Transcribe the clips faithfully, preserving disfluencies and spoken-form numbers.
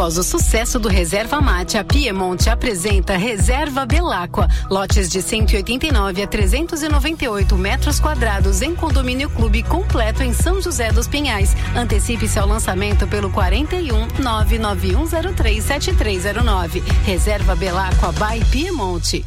Após o sucesso do Reserva Mate, a Piemonte apresenta Reserva Belaqua. Lotes de cento e oitenta e nove a trezentos e noventa e oito metros quadrados em condomínio clube completo em São José dos Pinhais. Antecipe-se ao lançamento pelo quarenta e um, nove nove um zero três sete três zero nove. Reserva Belaqua by Piemonte.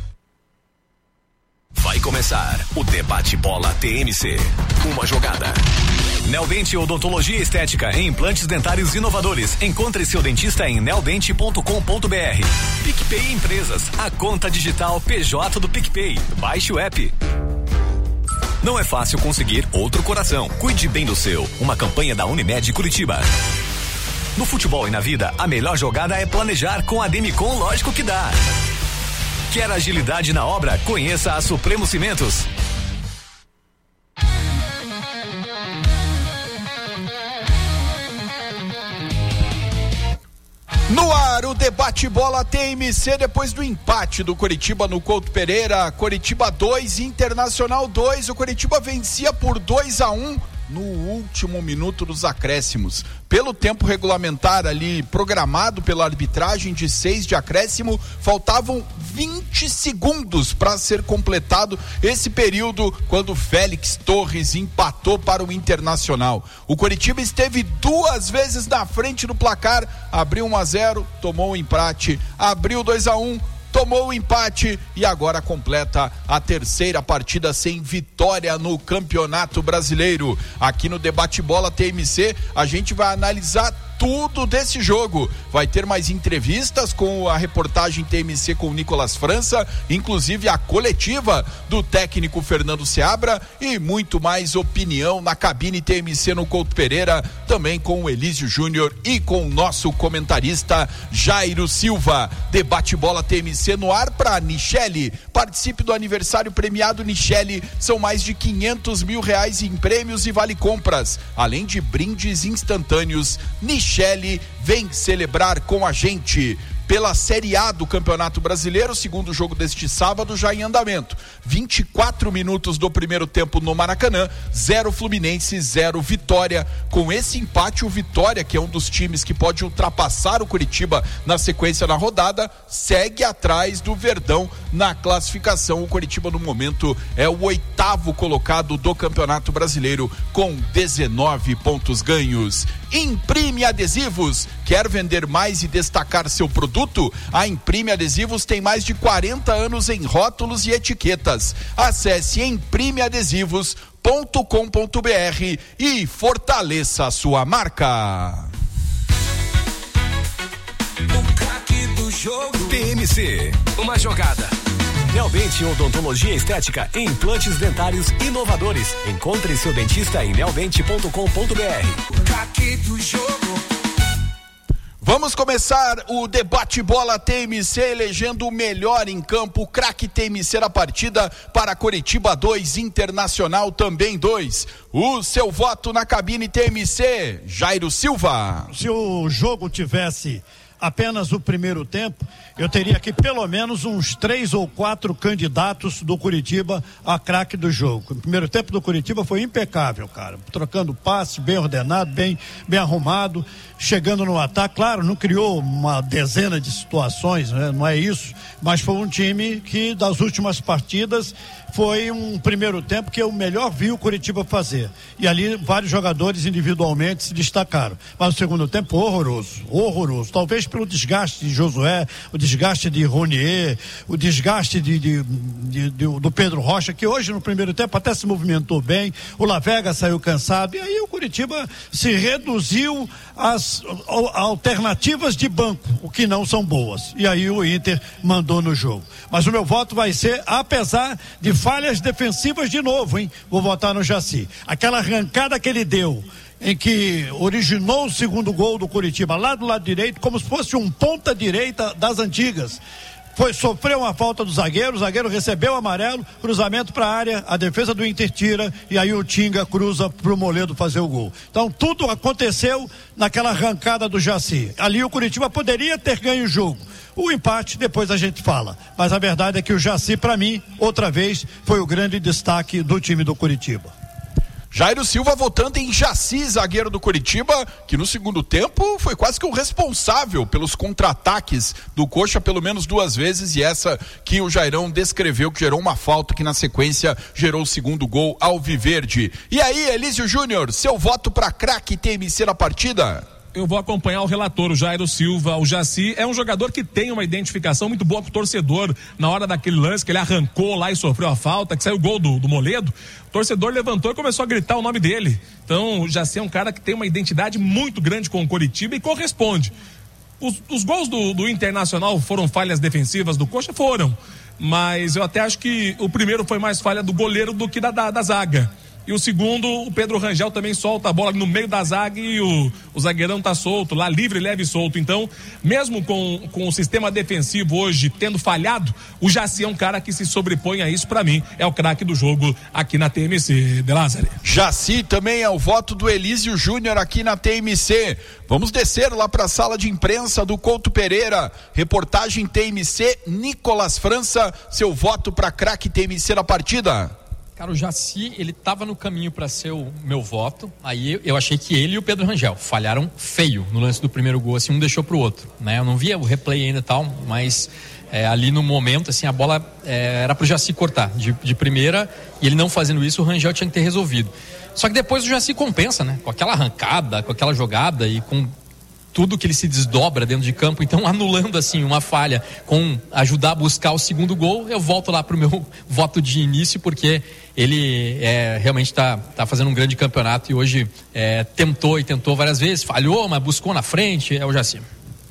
Vai começar o Debate Bola T M C. Uma jogada. Neodente Odontologia Estética e implantes dentários inovadores. Encontre seu dentista em neodente ponto com ponto b r. PicPay Empresas, a conta digital P J do PicPay. Baixe o app. Não é fácil conseguir outro coração. Cuide bem do seu. Uma campanha da Unimed Curitiba. No futebol e na vida, a melhor jogada é planejar. Com a Demicon, lógico que dá. Quer agilidade na obra? Conheça a Supremo Cimentos. No ar, o Debate Bola T M C, depois do empate do Coritiba no Couto Pereira. Coritiba dois, Internacional dois. O Coritiba vencia por dois a um no último minuto dos acréscimos. Pelo tempo regulamentar ali programado pela arbitragem de seis de acréscimo, faltavam vinte segundos para ser completado esse período quando Félix Torres empatou para o Internacional. O Coritiba esteve duas vezes na frente do placar, abriu um a zero, tomou o empate, abriu dois a um, tomou o empate e agora completa a terceira partida sem vitória no Campeonato Brasileiro. Aqui no Debate Bola T M C, a gente vai analisar tudo desse jogo. Vai ter mais entrevistas com a reportagem T M C com o Nicolas França, inclusive a coletiva do técnico Fernando Seabra e muito mais opinião na cabine T M C no Couto Pereira, também com o Elísio Júnior e com o nosso comentarista Jairo Silva. Debate Bola T M C no ar para Nichelle. Participe do aniversário premiado Nichelle. São mais de quinhentos mil reais em prêmios e vale compras, além de brindes instantâneos. Nichelle, vem celebrar com a gente. Pela Série A do Campeonato Brasileiro, segundo jogo deste sábado já em andamento. vinte e quatro minutos do primeiro tempo no Maracanã, zero Fluminense, zero Vitória. Com esse empate, o Vitória, que é um dos times que pode ultrapassar o Coritiba na sequência na rodada, segue atrás do Verdão na classificação. O Coritiba no momento é o oitavo colocado do Campeonato Brasileiro com dezenove pontos ganhos. Imprime Adesivos. Quer vender mais e destacar seu produto? A Imprime Adesivos tem mais de quarenta anos em rótulos e etiquetas. Acesse imprime adesivos ponto com ponto b r e fortaleça a sua marca. O craque do jogo. T M C. Uma jogada. Neodente Odontologia Estética e implantes dentários inovadores. Encontre seu dentista em neodente ponto com ponto b r. O craque do jogo. Vamos começar o Debate Bola T M C elegendo o melhor em campo, o craque T M C da partida para Coritiba dois, Internacional também dois. O seu voto na cabine T M C, Jairo Silva. Se o jogo tivesse apenas o primeiro tempo, eu teria aqui pelo menos uns três ou quatro candidatos do Coritiba a craque do jogo. O primeiro tempo do Coritiba foi impecável, cara, trocando passe, bem ordenado, bem, bem arrumado, chegando no ataque. Claro, não criou uma dezena de situações, né? Não é isso, mas foi um time que das últimas partidas foi um primeiro tempo que eu melhor vi o Coritiba fazer, e ali vários jogadores individualmente se destacaram, mas o segundo tempo horroroso, horroroso, talvez pelo desgaste de Josué, o desgaste de Ronier, o desgaste de, de, de, de, do Pedro Rocha, que hoje no primeiro tempo até se movimentou bem, o Lavega saiu cansado, e aí o Coritiba se reduziu às alternativas de banco, o que não são boas, e aí o Inter mandou no jogo. Mas o meu voto vai ser, apesar de falhas defensivas de novo, hein? Vou votar no Jaci. Aquela arrancada que ele deu, em que originou o segundo gol do Coritiba, lá do lado direito, como se fosse um ponta direita das antigas. Foi, sofreu uma falta do zagueiro, o zagueiro recebeu o amarelo, cruzamento para a área, a defesa do Inter tira, e aí o Tinga cruza pro Moledo fazer o gol. Então tudo aconteceu naquela arrancada do Jaci. Ali o Coritiba poderia ter ganho o jogo. O empate, depois a gente fala. Mas a verdade é que o Jaci, para mim, outra vez, foi o grande destaque do time do Coritiba. Jairo Silva votando em Jaci, zagueiro do Coritiba, que no segundo tempo foi quase que o responsável pelos contra-ataques do Coxa pelo menos duas vezes, e essa que o Jairão descreveu, que gerou uma falta que na sequência gerou o segundo gol alviverde. E aí, Elísio Júnior, seu voto para craque T M C na partida? Eu vou acompanhar o relator, o Jairo Silva. O Jaci é um jogador que tem uma identificação muito boa com o torcedor. Na hora daquele lance que ele arrancou lá e sofreu a falta, que saiu o gol do, do Moledo, o torcedor levantou e começou a gritar o nome dele. Então o Jaci é um cara que tem uma identidade muito grande com o Coritiba e corresponde. Os, os gols do, do Internacional foram falhas defensivas do Coxa? Foram. Mas eu até acho que o primeiro foi mais falha do goleiro do que da, da, da zaga. E o segundo, o Pedro Rangel também solta a bola no meio da zaga e o, o zagueirão tá solto, lá livre, leve e solto. Então, mesmo com, com o sistema defensivo hoje tendo falhado, o Jaci é um cara que se sobrepõe a isso. Pra mim, é o craque do jogo aqui na T M C, De Lázari. Jaci também é o voto do Elísio Júnior aqui na T M C. Vamos descer lá para a sala de imprensa do Couto Pereira. Reportagem T M C, Nicolas França, seu voto para craque T M C na partida. Cara, o Jaci, ele tava no caminho para ser o meu voto, aí eu achei que ele e o Pedro Rangel falharam feio no lance do primeiro gol, assim, um deixou pro outro, né? Eu não via o replay ainda e tal, mas é, ali no momento, assim, a bola é, era pro Jaci cortar de, de primeira, e ele não fazendo isso, o Rangel tinha que ter resolvido. Só que depois o Jaci compensa, né? Com aquela arrancada, com aquela jogada e com tudo que ele se desdobra dentro de campo, então anulando assim uma falha com ajudar a buscar o segundo gol, eu volto lá pro meu voto de início, porque ele é, realmente tá, tá fazendo um grande campeonato e hoje é, tentou e tentou várias vezes, falhou, mas buscou na frente, é o Jaci.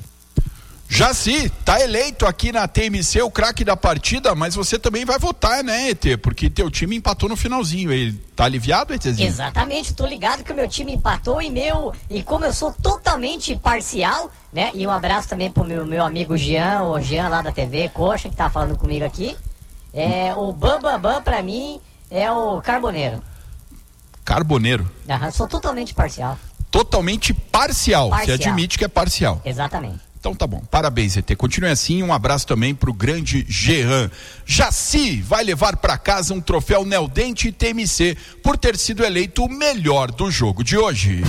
Jaci, tá eleito aqui na T M C o craque da partida, mas você também vai votar, né, E T? Porque teu time empatou no finalzinho. Ele tá aliviado, ETzinho? Exatamente, tô ligado que o meu time empatou e meu, e como eu sou totalmente parcial, né? E um abraço também pro meu, meu amigo Jean, o Jean lá da T V Coxa, que tá falando comigo aqui. É, o Bam Bam Bam pra mim é o Carboneiro. Carboneiro? Aham, sou totalmente parcial. Totalmente parcial. parcial. Você admite que é parcial. Exatamente. Então tá bom, parabéns, E T. Continue assim, um abraço também pro grande Jean. Jaci vai levar para casa um troféu Neldente T M C por ter sido eleito o melhor do jogo de hoje.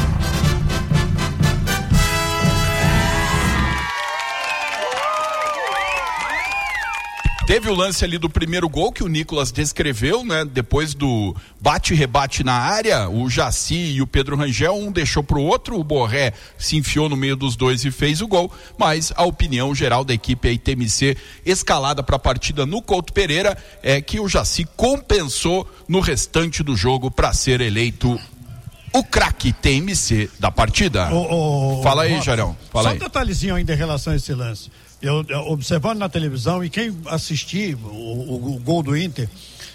Teve o lance ali do primeiro gol que o Nicolas descreveu, né? Depois do bate-rebate na área, o Jaci e o Pedro Rangel, um deixou pro outro, o Borré se enfiou no meio dos dois e fez o gol, mas a opinião geral da equipe aí, T M C, escalada para a partida no Couto Pereira, é que o Jaci compensou no restante do jogo para ser eleito o craque T M C da partida. O, o, Fala aí, Robson, Jarão. Fala só aí. um detalhezinho ainda em relação a esse lance. Eu, eu observando na televisão, e quem assistir o, o, o gol do Inter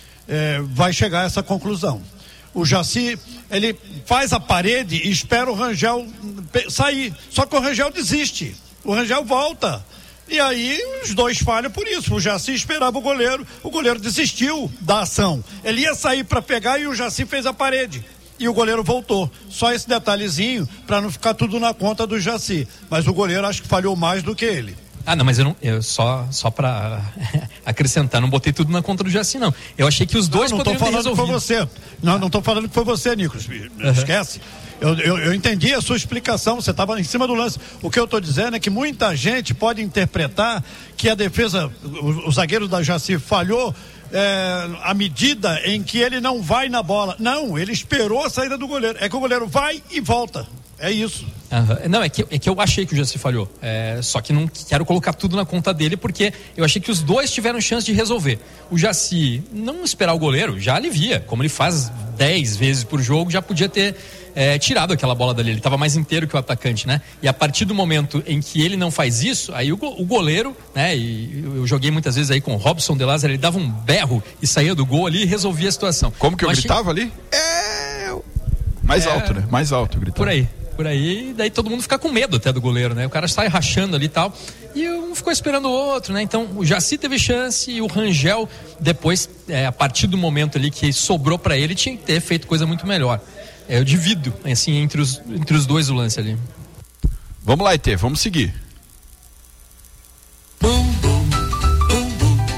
é, vai chegar a essa conclusão. O Jaci, ele faz a parede e espera o Rangel sair, só que o Rangel desiste, o Rangel volta, e aí os dois falham por isso. O Jaci esperava o goleiro, o goleiro desistiu da ação, ele ia sair para pegar e o Jaci fez a parede e o goleiro voltou. Só esse detalhezinho para não ficar tudo na conta do Jaci, mas o goleiro acho que falhou mais do que ele. Ah, não, mas eu não, eu só, só pra acrescentar, não botei tudo na conta do Jaci, não. Eu achei que os dois não, não poderiam ter resolvido. Não, não tô falando que foi você. Não, não tô falando que foi você, Nicolas. Uhum. Esquece. Eu, eu, eu entendi a sua explicação, você estava em cima do lance. O que eu estou dizendo é que muita gente pode interpretar que a defesa, o, o zagueiro da Jaci falhou é, à medida em que ele não vai na bola. Não, ele esperou a saída do goleiro. É que o goleiro vai e volta. É isso. Uhum. Não, é que, é que eu achei que o Jaci falhou. É, só que não quero colocar tudo na conta dele, porque eu achei que os dois tiveram chance de resolver. O Jaci não esperar o goleiro já alivia. Como ele faz dez vezes por jogo, já podia ter é, tirado aquela bola dali. Ele estava mais inteiro que o atacante, né? E a partir do momento em que ele não faz isso, aí o, o goleiro, né? E eu joguei muitas vezes aí com o Robson De Lázari, ele dava um berro e saía do gol ali e resolvia a situação. Como que eu, eu achei... gritava ali? É... Mais é... alto, né? Mais alto gritava. Por aí. Por aí, daí todo mundo fica com medo até do goleiro, né? O cara sai rachando ali e tal, e um ficou esperando o outro, né? Então o Jaci teve chance e o Rangel depois, é, a partir do momento ali que sobrou pra ele, tinha que ter feito coisa muito melhor. É, eu divido, assim, entre os, entre os dois o lance ali. Vamos lá, E T, vamos seguir.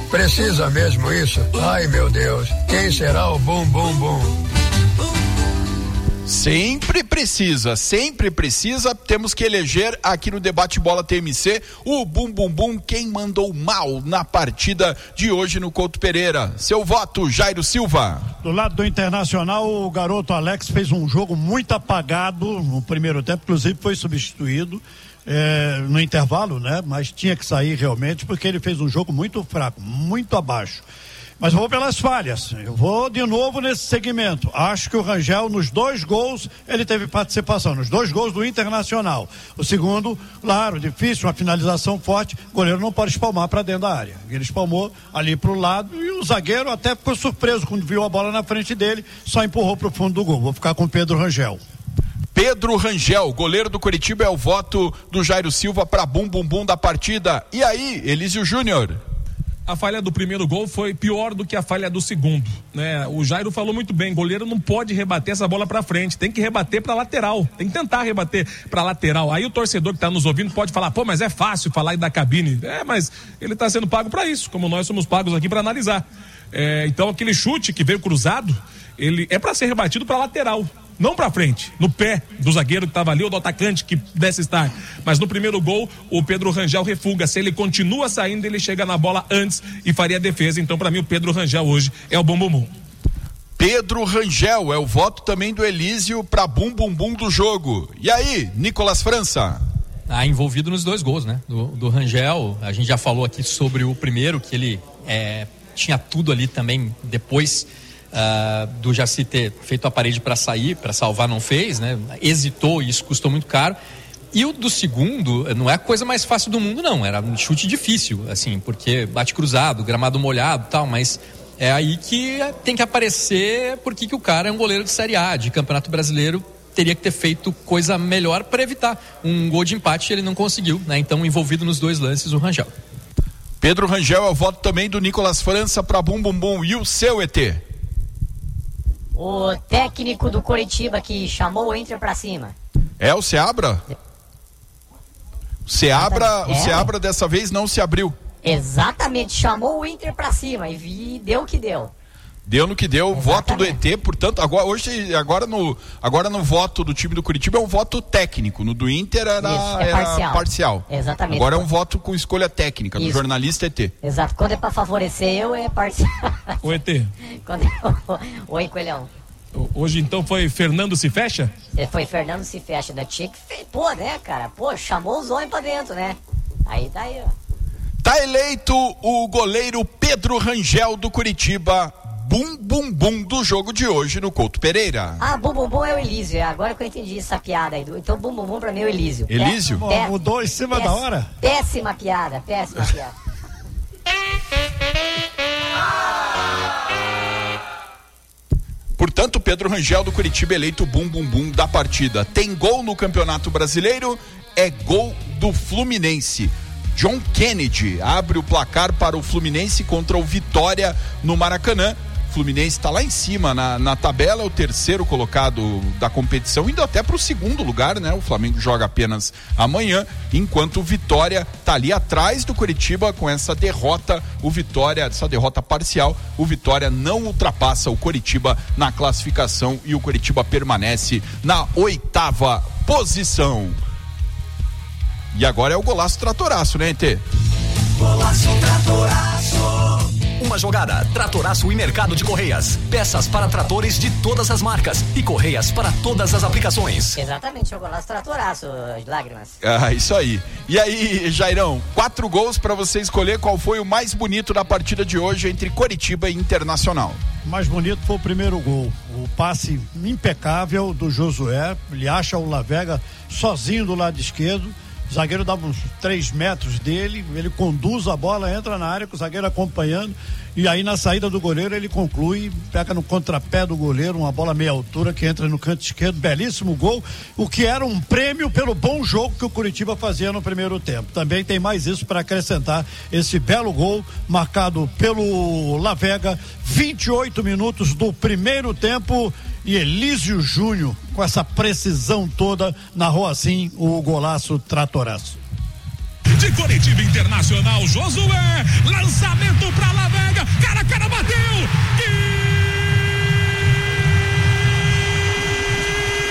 Precisa mesmo isso? Ai, meu Deus, quem será o bum bum bum? Sempre precisa, sempre precisa. Temos que eleger aqui no Debate Bola T M C o bum bum bum, quem mandou mal na partida de hoje no Couto Pereira. Seu voto, Jairo Silva. Do lado do Internacional, o garoto Alex fez um jogo muito apagado no primeiro tempo, inclusive foi substituído é, no intervalo, né? Mas tinha que sair realmente porque ele fez um jogo muito fraco, muito abaixo. Mas eu vou pelas falhas, eu vou de novo nesse segmento. Acho que o Rangel, nos dois gols, ele teve participação, nos dois gols do Internacional. O segundo, claro, difícil, uma finalização forte, o goleiro não pode espalmar para dentro da área. Ele espalmou ali para o lado e o zagueiro até ficou surpreso quando viu a bola na frente dele, só empurrou para o fundo do gol. Vou ficar com o Pedro Rangel. Pedro Rangel, goleiro do Coritiba, é o voto do Jairo Silva para bum bum bum da partida. E aí, Elísio Júnior? A falha do primeiro gol foi pior do que a falha do segundo, né? O Jairo falou muito bem, goleiro não pode rebater essa bola pra frente, tem que rebater pra lateral, tem que tentar rebater pra lateral. Aí o torcedor que tá nos ouvindo pode falar, pô, mas é fácil falar aí da cabine. É, mas ele tá sendo pago pra isso, como nós somos pagos aqui pra analisar. É, então aquele chute que veio cruzado, ele é pra ser rebatido pra lateral, não pra frente, no pé do zagueiro que tava ali, ou do atacante que pudesse estar. Mas no primeiro gol, o Pedro Rangel refuga. Se ele continua saindo, ele chega na bola antes e faria a defesa. Então, pra mim, o Pedro Rangel hoje é o bum bum bum. Pedro Rangel é o voto também do Elísio pra bum bum bum do jogo. E aí, Nicolas França? Ah, envolvido nos dois gols, né? Do, do Rangel, a gente já falou aqui sobre o primeiro, que ele é, tinha tudo ali também depois... Uh, do Jaci ter feito a parede para sair, para salvar, não fez, né? Hesitou e isso custou muito caro. E o do segundo não é a coisa mais fácil do mundo, não. Era um chute difícil, assim, porque bate cruzado, gramado molhado e tal, mas é aí que tem que aparecer porque que o cara é um goleiro de Série A, de Campeonato Brasileiro, teria que ter feito coisa melhor para evitar um gol de empate, ele não conseguiu, né? Então, envolvido nos dois lances, o Rangel. Pedro Rangel é o voto também do Nicolas França para bum bum bum. E o seu, E T? O técnico do Coritiba que chamou o Inter pra cima. É o Seabra? O Seabra, é. o Seabra dessa vez não se abriu. Exatamente, chamou o Inter pra cima e vi, deu o que deu. Deu no que deu, Exatamente. Voto do E T, portanto, agora, hoje, agora, no, agora no voto do time do Curitiba é um voto técnico, no do Inter era, Isso, é era parcial. parcial. Exatamente. Agora é um voto com escolha técnica, do Isso. jornalista E T. Exato, quando é pra favorecer eu, é parcial. O E T. Quando é... Oi, Coelhão. Hoje então foi Fernando se fecha? Foi Fernando se fecha, né? Tinha que... Pô, né, cara? Pô, chamou os homens pra dentro, né? Aí tá aí, ó. Tá eleito o goleiro Pedro Rangel do Curitiba, bum bum bum do jogo de hoje no Couto Pereira. Ah, bum bum bum é o Elísio, é agora que eu entendi essa piada aí. Do... Então bum bum bum pra mim é o Elísio. Elísio? Pé... Pé... Mudou em cima péssima, da hora? Péssima piada, péssima piada. Portanto, Pedro Rangel do Curitiba eleito bum bum bum da partida. Tem gol no Campeonato Brasileiro, é gol do Fluminense. John Kennedy abre o placar para o Fluminense contra o Vitória no Maracanã. O Fluminense está lá em cima na, na tabela, é o terceiro colocado da competição, indo até para o segundo lugar, né? O Flamengo joga apenas amanhã, enquanto o Vitória está ali atrás do Curitiba com essa derrota. O Vitória, essa derrota parcial, o Vitória não ultrapassa o Curitiba na classificação e o Curitiba permanece na oitava posição. E agora é o golaço tratoraço, né, E T? Golaço tratoraço. Uma jogada, Tratoraço e Mercado de Correias. Peças para tratores de todas as marcas e correias para todas as aplicações. Exatamente, é o golaço tratoraço, lágrimas. Ah, isso aí. E aí, Jairão, quatro gols para você escolher qual foi o mais bonito da partida de hoje entre Coritiba e Internacional. O mais bonito foi o primeiro gol. O passe impecável do Josué. Ele acha o Lavega sozinho do lado esquerdo. O zagueiro dá uns três metros dele, ele conduz a bola, entra na área com o zagueiro acompanhando, e aí na saída do goleiro ele conclui, pega no contrapé do goleiro, uma bola meia altura que entra no canto esquerdo, belíssimo gol, o que era um prêmio pelo bom jogo que o Curitiba fazia no primeiro tempo. Também tem mais isso para acrescentar, esse belo gol marcado pelo Lavega, vinte e oito minutos do primeiro tempo. E Elísio Júnior, com essa precisão toda, narrou assim o golaço tratoraço. De Coritiba Internacional, Josué, lançamento pra Lavega, cara a cara bateu,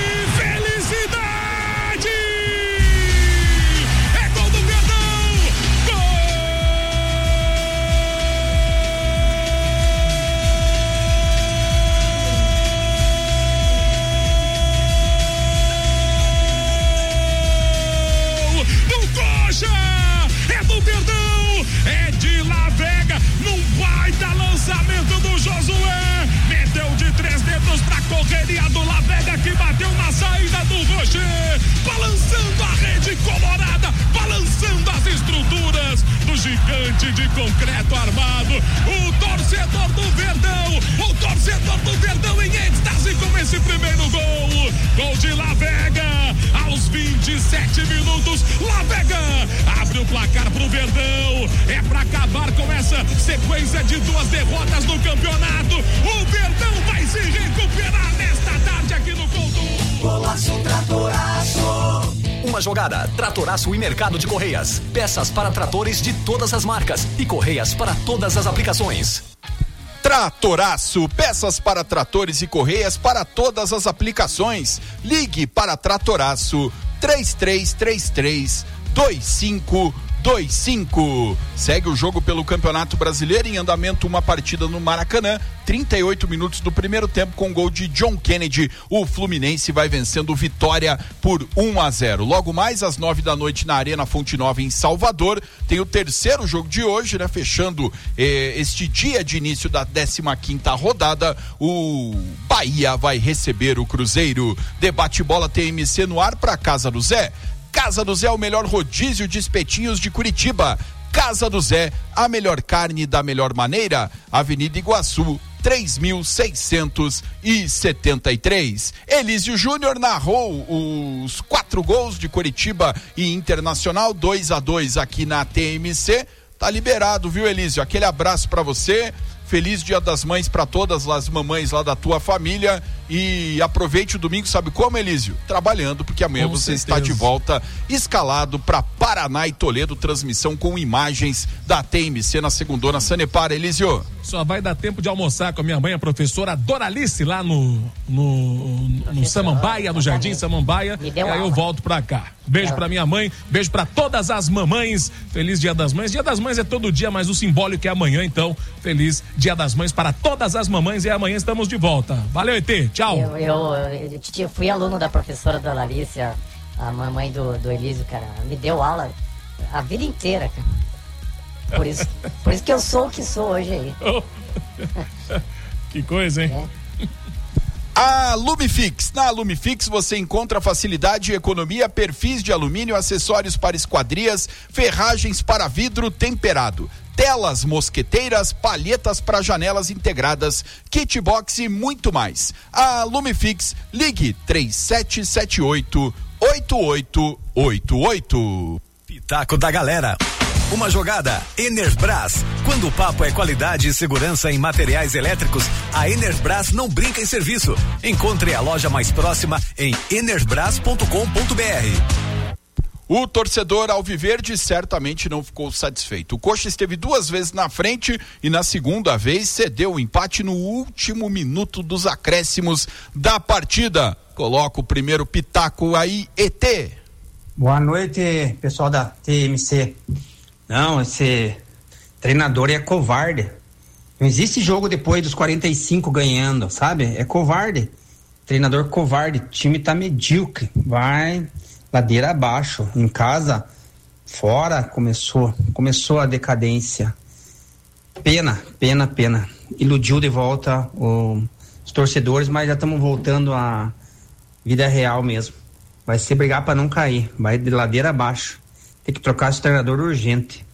correria do La Vega que bateu na saída do Rocher, balançando a rede colorada, balançando as estruturas do gigante de concreto armado. O torcedor do Verdão, o torcedor do Verdão em êxtase com esse primeiro gol. Gol de La Vega, aos vinte e sete minutos. La Vega abre o placar pro Verdão. É pra acabar com essa sequência de duas derrotas no campeonato. O Verdão vai se recuperar nesta tarde aqui no Couto. Golaço Tratoraço. Uma jogada, Tratoraço e Mercado de Correias. Peças para tratores de todas as marcas e correias para todas as aplicações. Tratoraço, peças para tratores e correias para todas as aplicações. Ligue para Tratoraço três três três três dois cinco dois cinco. Segue o jogo pelo Campeonato Brasileiro em andamento, uma partida no Maracanã, trinta e oito minutos do primeiro tempo com gol de John Kennedy. O Fluminense vai vencendo o Vitória por um a zero. Logo mais às nove da noite na Arena Fonte Nova em Salvador, tem o terceiro jogo de hoje, né? Fechando eh, este dia de início da décima quinta rodada, o Bahia vai receber o Cruzeiro. Debate Bola T M C no ar para Casa do Zé. Casa do Zé, o melhor rodízio de espetinhos de Curitiba. Casa do Zé, a melhor carne da melhor maneira. Avenida Iguaçu, três mil seiscentos e setenta e três. Elísio Júnior narrou os quatro gols de Curitiba e Internacional, dois a dois aqui na T M C. Tá liberado, viu, Elísio? Aquele abraço pra você. Feliz Dia das Mães para todas as mamães lá da tua família e aproveite o domingo, sabe como, Elísio? Trabalhando, porque amanhã com você certeza está de volta escalado para Paraná e Toledo, transmissão com imagens da T M C na segundona Sanepar. Elísio. Só vai dar tempo de almoçar com a minha mãe, a professora Doralice, lá no no, no Samambaia, no Jardim Samambaia, e aí eu volto pra cá. Beijo pra minha mãe, beijo pra todas as mamães, feliz Dia das Mães. Dia das Mães é todo dia, mas o simbólico é amanhã, então feliz Dia das Mães para todas as mamães e amanhã estamos de volta. Valeu, E T, tchau. Eu, eu, eu, eu fui aluno da professora Doralice, a, a mamãe do, do Elísio, cara, me deu aula a vida inteira, cara. Por isso, por isso que eu sou o que sou hoje aí. Oh. Que coisa, hein? É. A Lumifix. Na Lumifix você encontra facilidade e economia, perfis de alumínio, acessórios para esquadrias, ferragens para vidro temperado, telas mosqueteiras, palhetas para janelas integradas, kit box e muito mais. A Lumifix, ligue três sete sete oito, oito oito oito oito. Pitaco da Galera. Uma jogada Enerbras. Quando o papo é qualidade e segurança em materiais elétricos, a Enerbras não brinca em serviço. Encontre a loja mais próxima em enerbras ponto com ponto b r. O torcedor alviverde certamente não ficou satisfeito. O Coxa esteve duas vezes na frente e na segunda vez cedeu o empate no último minuto dos acréscimos da partida. Coloca o primeiro pitaco aí, E T. Boa noite, pessoal da T M C. Não, esse treinador é covarde. Não existe jogo depois dos quarenta e cinco ganhando, sabe? É covarde. Treinador covarde. O time tá medíocre. Vai ladeira abaixo. Em casa, fora, começou. Começou a decadência. Pena, pena, pena. Iludiu de volta o, os torcedores, mas já estamos voltando à vida real mesmo. Vai ser brigar para não cair. Vai de ladeira abaixo. Tem que trocar esse treinador urgente.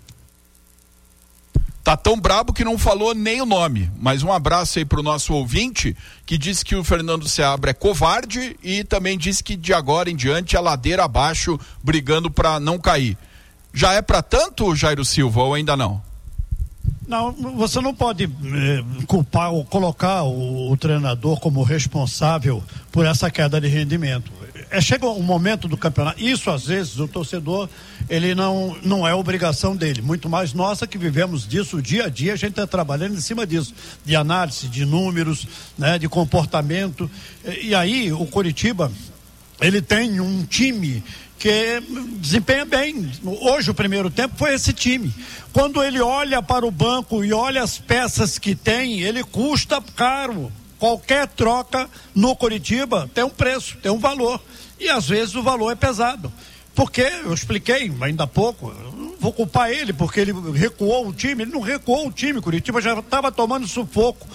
Tá tão brabo que não falou nem o nome, mas um abraço aí pro nosso ouvinte, que disse que o Fernando Seabra é covarde e também disse que de agora em diante é ladeira abaixo, brigando para não cair. Já é para tanto, Jairo Silva, ou ainda não? Não, você não pode eh, culpar ou colocar o, o treinador como responsável por essa queda de rendimento. É, chega um momento do campeonato, isso às vezes o torcedor, ele não, não é obrigação dele, muito mais nossa que vivemos disso dia a dia, a gente está trabalhando em cima disso, de análise, de números, né, de comportamento, e, e aí o Coritiba, ele tem um time que desempenha bem. Hoje o primeiro tempo foi esse time. Quando ele olha para o banco e olha as peças que tem, ele custa caro. Qualquer troca no Coritiba tem um preço, tem um valor. E às vezes o valor é pesado. Porque, eu expliquei ainda há pouco, eu não vou culpar ele, porque ele recuou o time, ele não recuou o time, Coritiba já estava tomando sufoco.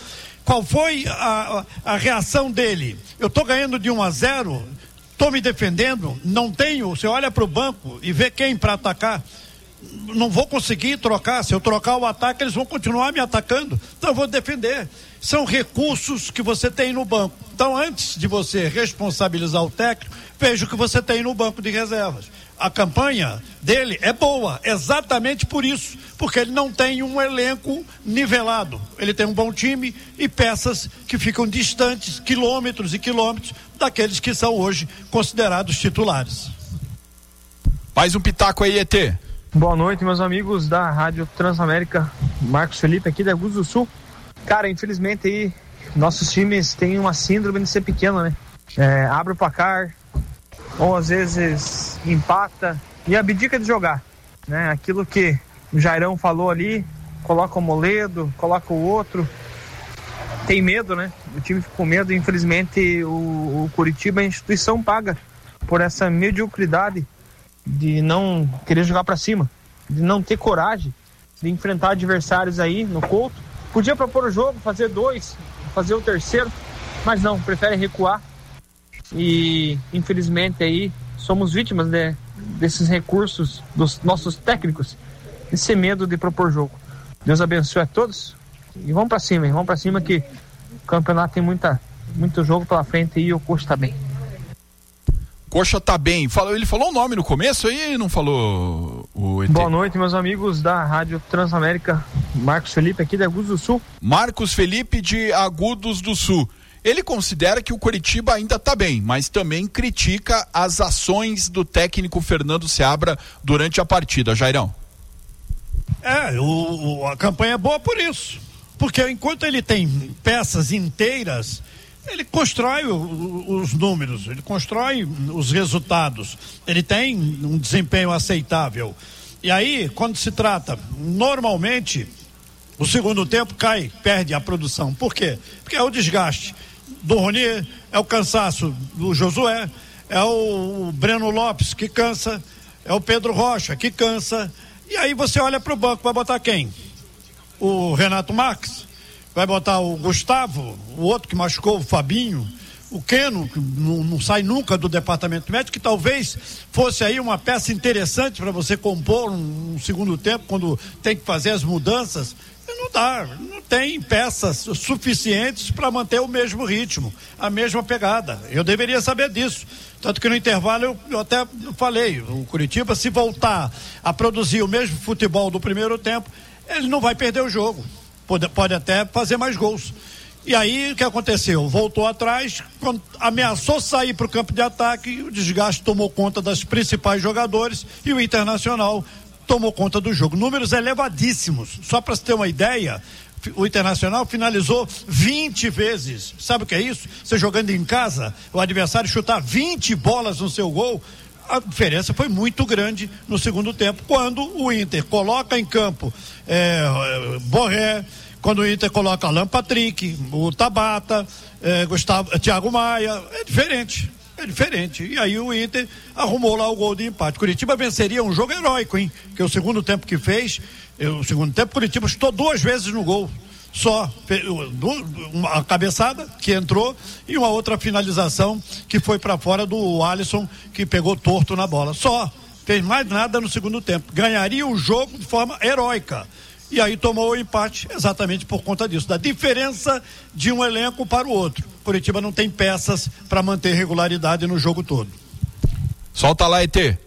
Qual foi a, a, a reação dele? Eu estou ganhando de um a zero, estou me defendendo, não tenho. Você olha para o banco e vê quem para atacar. Não vou conseguir trocar. Se eu trocar o ataque, eles vão continuar me atacando. Então eu vou defender. São recursos que você tem no banco. Então, antes de você responsabilizar o técnico, veja o que você tem no banco de reservas. A campanha dele é boa, exatamente por isso, porque ele não tem um elenco nivelado. Ele tem um bom time e peças que ficam distantes, quilômetros e quilômetros, daqueles que são hoje considerados titulares. Mais um pitaco aí, E T. Boa noite, meus amigos da Rádio Transamérica. Marcos Felipe aqui da Augusto do Sul. Cara, infelizmente aí nossos times têm uma síndrome de ser pequeno, né? É, abre o placar, ou às vezes empata e abdica de jogar, né? Aquilo que o Jairão falou ali, coloca o Moledo, coloca o outro, tem medo, né? O time fica com medo. Infelizmente o, o Curitiba, a instituição, paga por essa mediocridade de não querer jogar pra cima, de não ter coragem de enfrentar adversários aí no Couto. Podia propor o jogo, fazer dois, fazer o terceiro, mas não, prefere recuar. E infelizmente aí somos vítimas de, desses recursos dos nossos técnicos, esse medo de propor jogo. Deus abençoe a todos e vamos pra cima, hein? Vamos pra cima que o campeonato tem muita, muito jogo pela frente e o Coxa tá bem. Coxa tá bem. Ele falou o nome no começo aí, não falou o E T? Boa noite, meus amigos da Rádio Transamérica. Marcos Felipe aqui de Agudos do Sul. Marcos Felipe de Agudos do Sul. Ele considera que o Curitiba ainda tá bem, mas também critica as ações do técnico Fernando Seabra durante a partida. Jairão. É, o, o, a campanha é boa por isso. Porque enquanto ele tem peças inteiras, ele constrói o, o, os números, ele constrói os resultados, ele tem um desempenho aceitável. E aí, quando se trata, normalmente, o segundo tempo cai, perde a produção. Por quê? Porque é o desgaste do Rony, é o cansaço do Josué, é o Breno Lopes que cansa, é o Pedro Rocha que cansa. E aí você olha para o banco, vai botar quem? O Renato Marques? Vai botar o Gustavo, o outro que machucou, o Fabinho, o Keno, que não, não sai nunca do departamento médico, que talvez fosse aí uma peça interessante para você compor um, um segundo tempo, quando tem que fazer as mudanças. Não dá, não tem peças suficientes para manter o mesmo ritmo, a mesma pegada. Eu deveria saber disso. Tanto que no intervalo eu, eu até falei, o Curitiba, se voltar a produzir o mesmo futebol do primeiro tempo, ele não vai perder o jogo. Pode, pode até fazer mais gols. E aí o que aconteceu? Voltou atrás, quando ameaçou sair para o campo de ataque, o desgaste tomou conta das principais jogadores e o Internacional tomou conta do jogo. Números elevadíssimos. Só para você ter uma ideia, o Internacional finalizou vinte vezes. Sabe o que é isso? Você jogando em casa, o adversário chutar vinte bolas no seu gol. A diferença foi muito grande no segundo tempo, quando o Inter coloca em campo é, Borré, quando o Inter coloca Alan Patrick, o Tabata, é, Gustavo, Thiago Maia. É diferente. É diferente. E aí o Inter arrumou lá o gol de empate. Curitiba venceria um jogo heróico, hein? Porque o segundo tempo que fez, o segundo tempo Curitiba chutou duas vezes no gol. Só uma cabeçada que entrou e uma outra finalização que foi para fora do Alisson, que pegou torto na bola. Só. Fez mais nada no segundo tempo. Ganharia o jogo de forma heróica. E aí tomou o empate exatamente por conta disso, da diferença de um elenco para o outro. Curitiba não tem peças para manter regularidade no jogo todo. Solta lá, E T.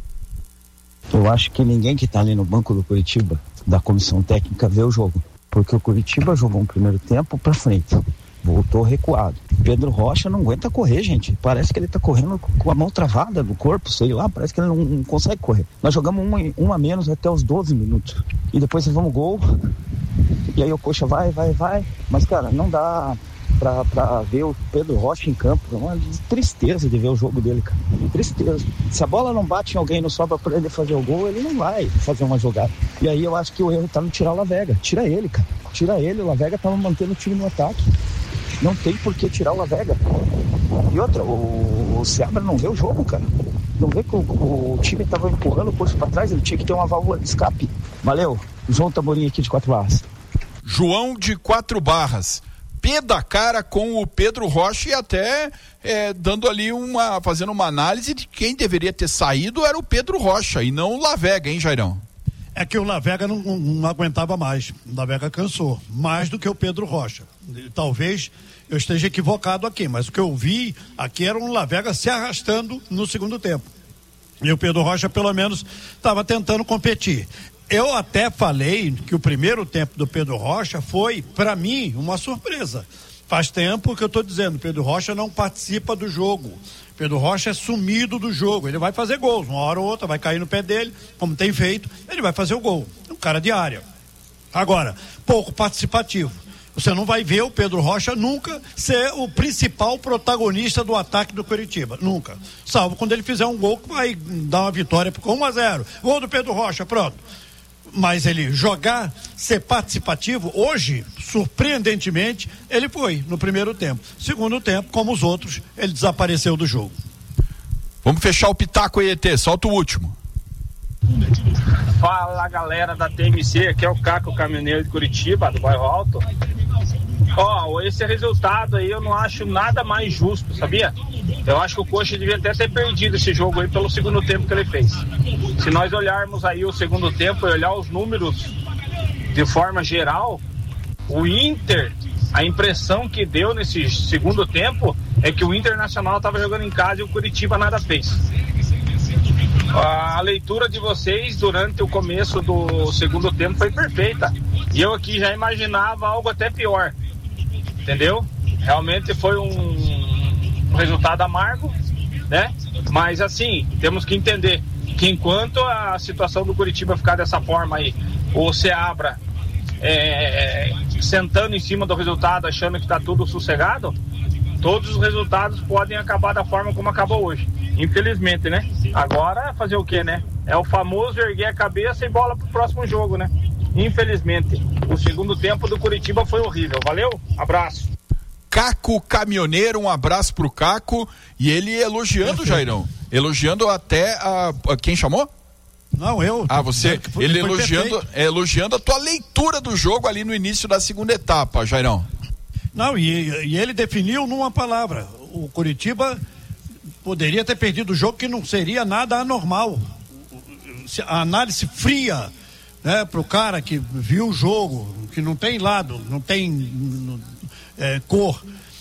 Eu acho que ninguém que está ali no banco do Curitiba, da comissão técnica, vê o jogo. Porque o Curitiba jogou um primeiro tempo para frente, voltou recuado. Pedro Rocha não aguenta correr, gente. Parece que ele tá correndo com a mão travada no corpo, sei lá, parece que ele não, não consegue correr. Nós jogamos uma, uma a menos até os doze minutos. E depois levamos gol. E aí o Coxa vai, vai, vai. Mas, cara, não dá pra, pra ver o Pedro Rocha em campo. É uma tristeza de ver o jogo dele, cara. Tristeza. Se a bola não bate em alguém e não sobra pra ele fazer o gol, ele não vai fazer uma jogada. E aí eu acho que o erro tá no tirar o Lavega. Tira ele, cara. Tira ele. O Lavega tava mantendo o time no ataque. Não tem por que tirar o Lavega. E outra, o, o Seabra não vê o jogo, cara. Não vê que o, o time tava empurrando o curso pra trás, ele tinha que ter uma válvula de escape. Valeu. João Tamorim aqui de Quatro Barras. João de Quatro Barras. pé da cara com o Pedro Rocha e até é, dando ali uma, fazendo uma análise de quem deveria ter saído era o Pedro Rocha e não o Lavega, hein, Jairão? É que o Lavega não, não, não aguentava mais, o Lavega cansou, mais do que o Pedro Rocha. Talvez eu esteja equivocado aqui, mas o que eu vi aqui era um Lavega se arrastando no segundo tempo. E o Pedro Rocha, pelo menos, estava tentando competir. Eu até falei que o primeiro tempo do Pedro Rocha foi, para mim, uma surpresa. Faz tempo que eu estou dizendo, Pedro Rocha não participa do jogo. Pedro Rocha é sumido do jogo. Ele vai fazer gols, uma hora ou outra, vai cair no pé dele, como tem feito, ele vai fazer o gol. É um cara de área. Agora, pouco participativo. Você não vai ver o Pedro Rocha nunca ser o principal protagonista do ataque do Coritiba. Nunca. Salvo quando ele fizer um gol que vai dar uma vitória com um a zero. Gol do Pedro Rocha, pronto. Mas ele jogar, ser participativo, hoje, surpreendentemente, ele foi no primeiro tempo. Segundo tempo, como os outros, ele desapareceu do jogo. Vamos fechar o pitaco aí, E T, solta o último. Fala, galera da T M C, aqui é o Caco, caminhoneiro de Curitiba, do bairro Alto. Ó, oh, esse resultado aí eu não acho nada mais justo, sabia? Eu acho que o Coxa devia até ter perdido esse jogo aí pelo segundo tempo que ele fez. Se nós olharmos aí o segundo tempo e olhar os números de forma geral, o Inter, a impressão que deu nesse segundo tempo é que o Internacional estava jogando em casa e o Curitiba nada fez. A leitura de vocês durante o começo do segundo tempo foi perfeita. E eu aqui já imaginava algo até pior. Entendeu? Realmente foi um, um resultado amargo, né? Mas assim, temos que entender que enquanto a situação do Curitiba ficar dessa forma aí, o Seabra é, sentando em cima do resultado, achando que está tudo sossegado, todos os resultados podem acabar da forma como acabou hoje. Infelizmente, né? Agora fazer o quê, né? É o famoso erguer a cabeça e bola pro próximo jogo, né? Infelizmente, o segundo tempo do Curitiba foi horrível. Valeu? Abraço. Caco Caminhoneiro, um abraço pro Caco. E ele elogiando, Jairão. Elogiando até a, a quem chamou? Não, eu. Ah, você. Foi, ele foi elogiando, elogiando a tua leitura do jogo ali no início da segunda etapa, Jairão. Não, e, e ele definiu numa palavra. O Curitiba poderia ter perdido o jogo, que não seria nada anormal. A análise fria, né, para o cara que viu o jogo, que não tem lado, não tem é, cor,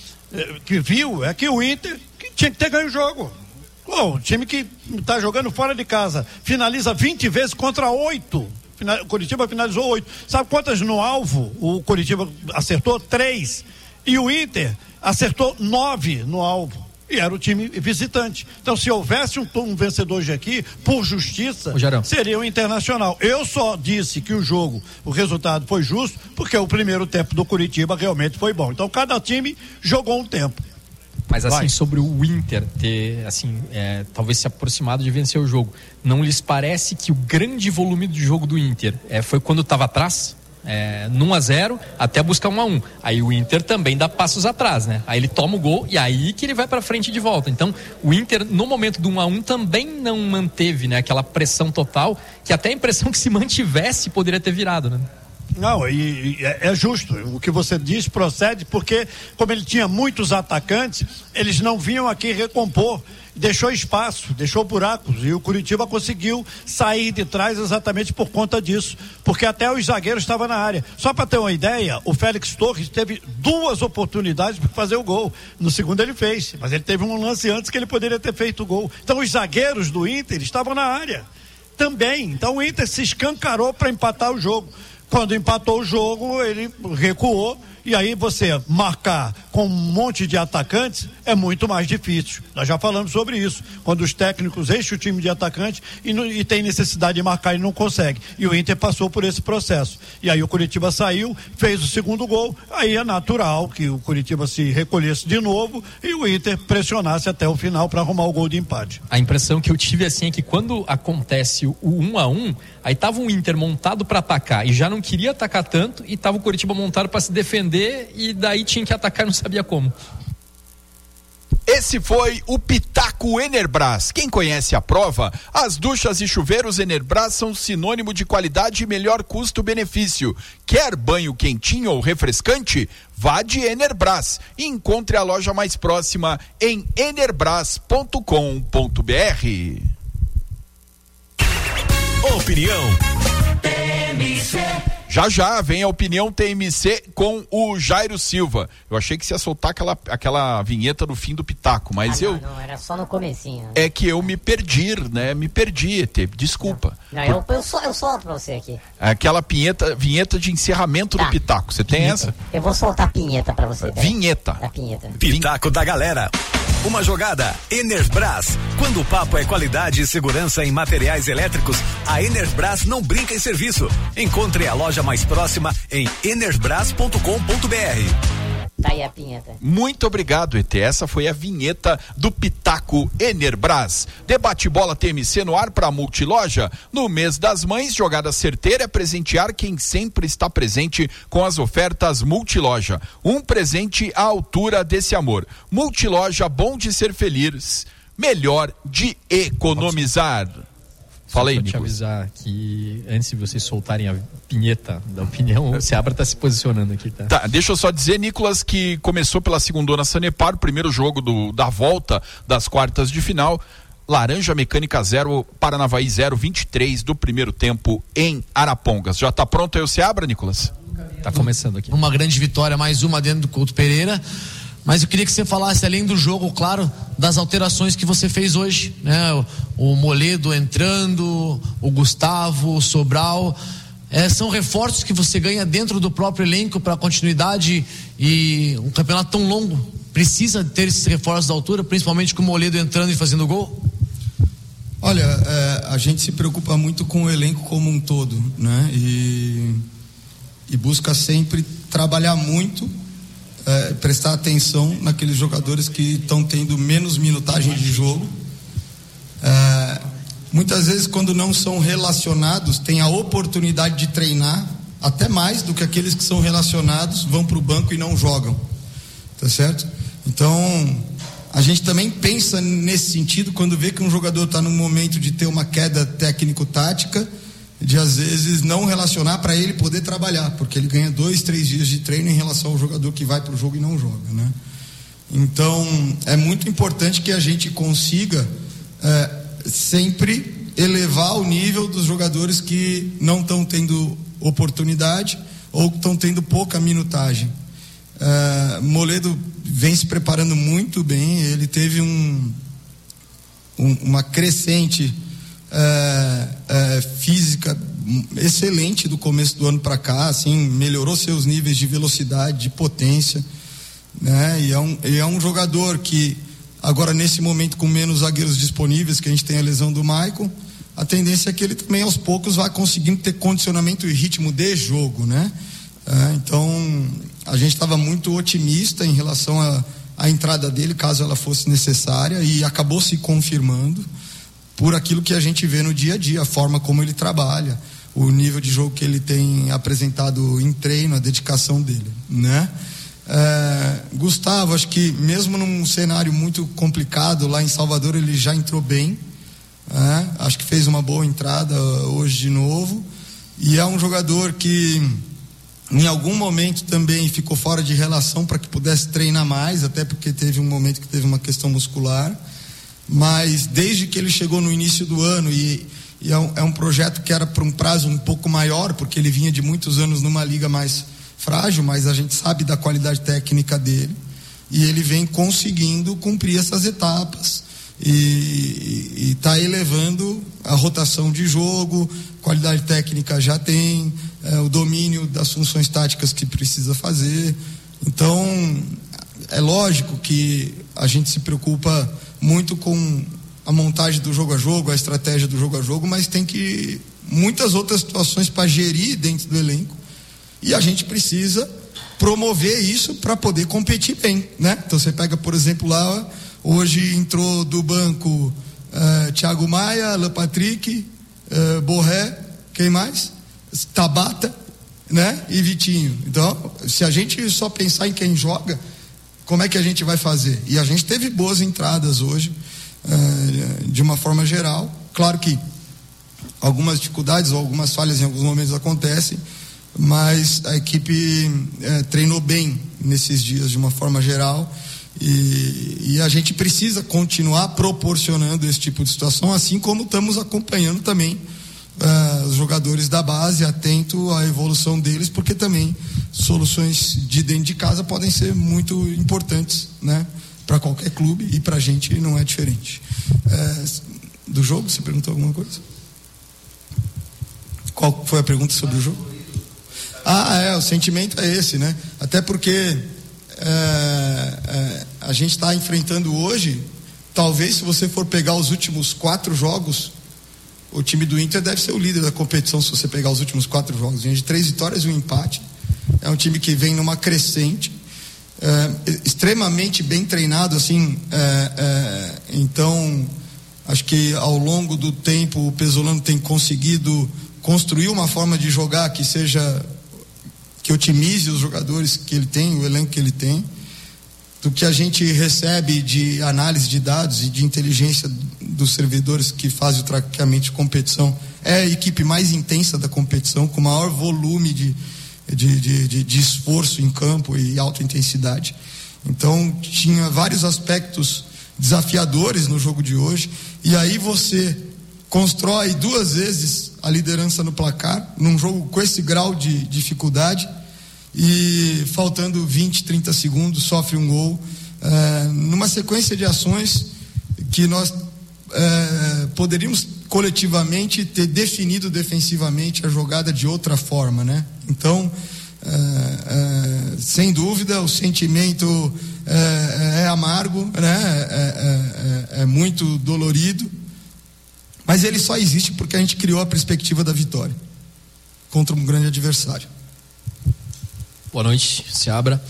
é, que viu, é que o Inter que tinha que ter ganho o jogo. Pô, o time que está jogando fora de casa finaliza vinte vezes contra oito. O Curitiba finalizou oito. Sabe quantas no alvo o Curitiba acertou? Três. E o Inter acertou nove no alvo. E era o time visitante. Então, se houvesse um, um vencedor hoje aqui, por justiça, seria o Internacional. Eu só disse que o jogo, o resultado foi justo, porque o primeiro tempo do Curitiba realmente foi bom. Então, cada time jogou um tempo. Mas assim, Vai. sobre o Inter ter, assim, é, talvez se aproximado de vencer o jogo, não lhes parece que o grande volume do jogo do Inter é, foi quando estava atrás? É, no um a zero até buscar um a um. Aí o Inter também dá passos atrás, né? Aí ele toma o gol e aí que ele vai pra frente de volta. Então o Inter no momento do um a um também não manteve, né, aquela pressão total, que até a impressão que se mantivesse poderia ter virado, né? Não, e, e é, é justo, o que você diz procede, porque como ele tinha muitos atacantes, eles não vinham aqui recompor, deixou espaço, deixou buracos, e o Curitiba conseguiu sair de trás exatamente por conta disso, porque até os zagueiros estavam na área. Só para ter uma ideia, o Félix Torres teve duas oportunidades para fazer o gol, no segundo ele fez, mas ele teve um lance antes que ele poderia ter feito o gol. Então os zagueiros do Inter estavam na área também, então o Inter se escancarou para empatar o jogo. Quando empatou o jogo, ele recuou, e aí você marcar com um monte de atacantes é muito mais difícil. Nós já falamos sobre isso. Quando os técnicos enchem o time de atacantes e, não, e tem necessidade de marcar e não consegue. E o Inter passou por esse processo. E aí o Curitiba saiu, fez o segundo gol, aí é natural que o Curitiba se recolhesse de novo e o Inter pressionasse até o final para arrumar o gol de empate. A impressão que eu tive assim é que quando acontece o um a um, aí tava o Inter montado para atacar e já não queria atacar tanto, e tava o Curitiba montado para se defender, e daí tinha que atacar e não sabia como. Esse foi o Pitaco Enerbras. Quem conhece a prova, as duchas e chuveiros Enerbras são sinônimo de qualidade e melhor custo-benefício. Quer banho quentinho ou refrescante? Vá de Enerbras e encontre a loja mais próxima em enerbras ponto com ponto b r. Opinião T M C. Já já vem a opinião T M C com o Jairo Silva. Eu achei que você ia soltar aquela, aquela vinheta do fim do Pitaco, mas ah, não, eu... Não, era só no comecinho. É que eu me perdi, né? Me perdi, teve, desculpa. Não, não eu, eu, só, eu solto pra você aqui. Aquela vinheta, vinheta de encerramento tá. do Pitaco, você tem essa? Eu vou soltar a pinheta pra você. Vinheta. A pinheta. Pitaco da galera. Uma jogada Enerbras. Quando o papo é qualidade e segurança em materiais elétricos, a Enerbras não brinca em serviço. Encontre a loja mais próxima em enerbras ponto com ponto b r. Tá aí a vinheta. Muito obrigado, E T. Essa foi a vinheta do Pitaco Enerbras. Debate bola T M C no ar para Multiloja. No mês das mães, jogada certeira é presentear quem sempre está presente com as ofertas Multiloja. Um presente à altura desse amor. Multiloja, bom de ser feliz, melhor de economizar. Fala aí, Nicolas. Te avisar que antes de vocês soltarem a vinheta da opinião, o Seabra tá se posicionando aqui, tá? Tá, deixa eu só dizer, Nicolas, que começou pela segundona Sanepar, o primeiro jogo do, da volta das quartas de final. Laranja Mecânica zero, Paranavaí zero, vinte e três do primeiro tempo em Arapongas. Já tá pronto aí o Seabra, Nicolas? Tá começando aqui. Uma grande vitória, mais uma dentro do Couto Pereira. Mas eu queria que você falasse, além do jogo, claro, das alterações que você fez hoje, né? O, o Moledo entrando, o Gustavo, o Sobral, é, são reforços que você ganha dentro do próprio elenco para continuidade, e um campeonato tão longo precisa ter esses reforços da altura, principalmente com o Moledo entrando e fazendo gol? Olha, é, a gente se preocupa muito com o elenco como um todo, né? E, e busca sempre trabalhar muito, É, prestar atenção naqueles jogadores que estão tendo menos minutagem de jogo. É, muitas vezes, quando não são relacionados, tem a oportunidade de treinar até mais do que aqueles que são relacionados, vão para o banco e não jogam, tá certo? Então a gente também pensa nesse sentido quando vê que um jogador está num momento de ter uma queda técnico-tática, de às vezes não relacionar para ele poder trabalhar, porque ele ganha dois, três dias de treino em relação ao jogador que vai para o jogo e não joga, né? Então é muito importante que a gente consiga é, sempre elevar o nível dos jogadores que não estão tendo oportunidade ou que estão tendo pouca minutagem. É, Moledo vem se preparando muito bem, ele teve um, um uma crescente É, é, física excelente do começo do ano para cá, assim, melhorou seus níveis de velocidade, de potência, né? E é um, e é um jogador que agora nesse momento com menos zagueiros disponíveis, que a gente tem a lesão do Maicon, a tendência é que ele também aos poucos vai conseguindo ter condicionamento e ritmo de jogo, né? É, então a gente estava muito otimista em relação à a, a entrada dele, caso ela fosse necessária, e acabou se confirmando por aquilo que a gente vê no dia a dia, a forma como ele trabalha, o nível de jogo que ele tem apresentado em treino, a dedicação dele, né? É, Gustavo, acho que mesmo num cenário muito complicado lá em Salvador, ele já entrou bem, né? Acho que fez uma boa entrada hoje de novo, e é um jogador que em algum momento também ficou fora de relação para que pudesse treinar mais, até porque teve um momento que teve uma questão muscular. Mas desde que ele chegou no início do ano, e, e é, um, é um projeto que era para um prazo um pouco maior, porque ele vinha de muitos anos numa liga mais frágil, mas a gente sabe da qualidade técnica dele, e ele vem conseguindo cumprir essas etapas e está elevando a rotação de jogo, qualidade técnica já tem, é, o domínio das funções táticas que precisa fazer. Então é lógico que a gente se preocupa muito com a montagem do jogo a jogo, a estratégia do jogo a jogo, mas tem que muitas outras situações para gerir dentro do elenco, e a gente precisa promover isso para poder competir bem, né? Então você pega, por exemplo, lá hoje entrou do banco uh, Thiago Maia, Alan Patrick, uh, Borré, quem mais? Tabata, né? E Vitinho. Então, se a gente só pensar em quem joga, como é que a gente vai fazer? E a gente teve boas entradas hoje, uh, de uma forma geral. Claro que algumas dificuldades ou algumas falhas em alguns momentos acontecem, mas a equipe uh, treinou bem nesses dias de uma forma geral, e, e a gente precisa continuar proporcionando esse tipo de situação, assim como estamos acompanhando também uh, os jogadores da base, atento à evolução deles, porque também soluções de dentro de casa podem ser muito importantes, né, para qualquer clube, e para a gente não é diferente. Uh, do jogo, você perguntou alguma coisa? Qual foi a pergunta sobre o jogo? Ah, é, o sentimento é esse, né? Até porque é, é, a gente está enfrentando hoje, talvez se você for pegar os últimos quatro jogos, o time do Inter deve ser o líder da competição se você pegar os últimos quatro jogos. Vem de três vitórias e um empate. É um time que vem numa crescente, é, extremamente bem treinado, assim, é, é, então acho que ao longo do tempo o Pesolano tem conseguido construir uma forma de jogar que seja, que otimize os jogadores que ele tem, o elenco que ele tem. Do que a gente recebe de análise de dados e de inteligência dos servidores que fazem o traqueamento de competição, é a equipe mais intensa da competição, com maior volume de, de, de, de, de esforço em campo e alta intensidade. Então tinha vários aspectos desafiadores no jogo de hoje, e aí você constrói duas vezes a liderança no placar, num jogo com esse grau de dificuldade, e faltando vinte, trinta segundos sofre um gol, é, numa sequência de ações que nós é, poderíamos coletivamente ter definido defensivamente a jogada de outra forma, né? Então é, é, sem dúvida o sentimento é, é amargo, né? é, é, é, é muito dolorido, mas ele só existe porque a gente criou a perspectiva da vitória contra um grande adversário. Boa noite, Seabra.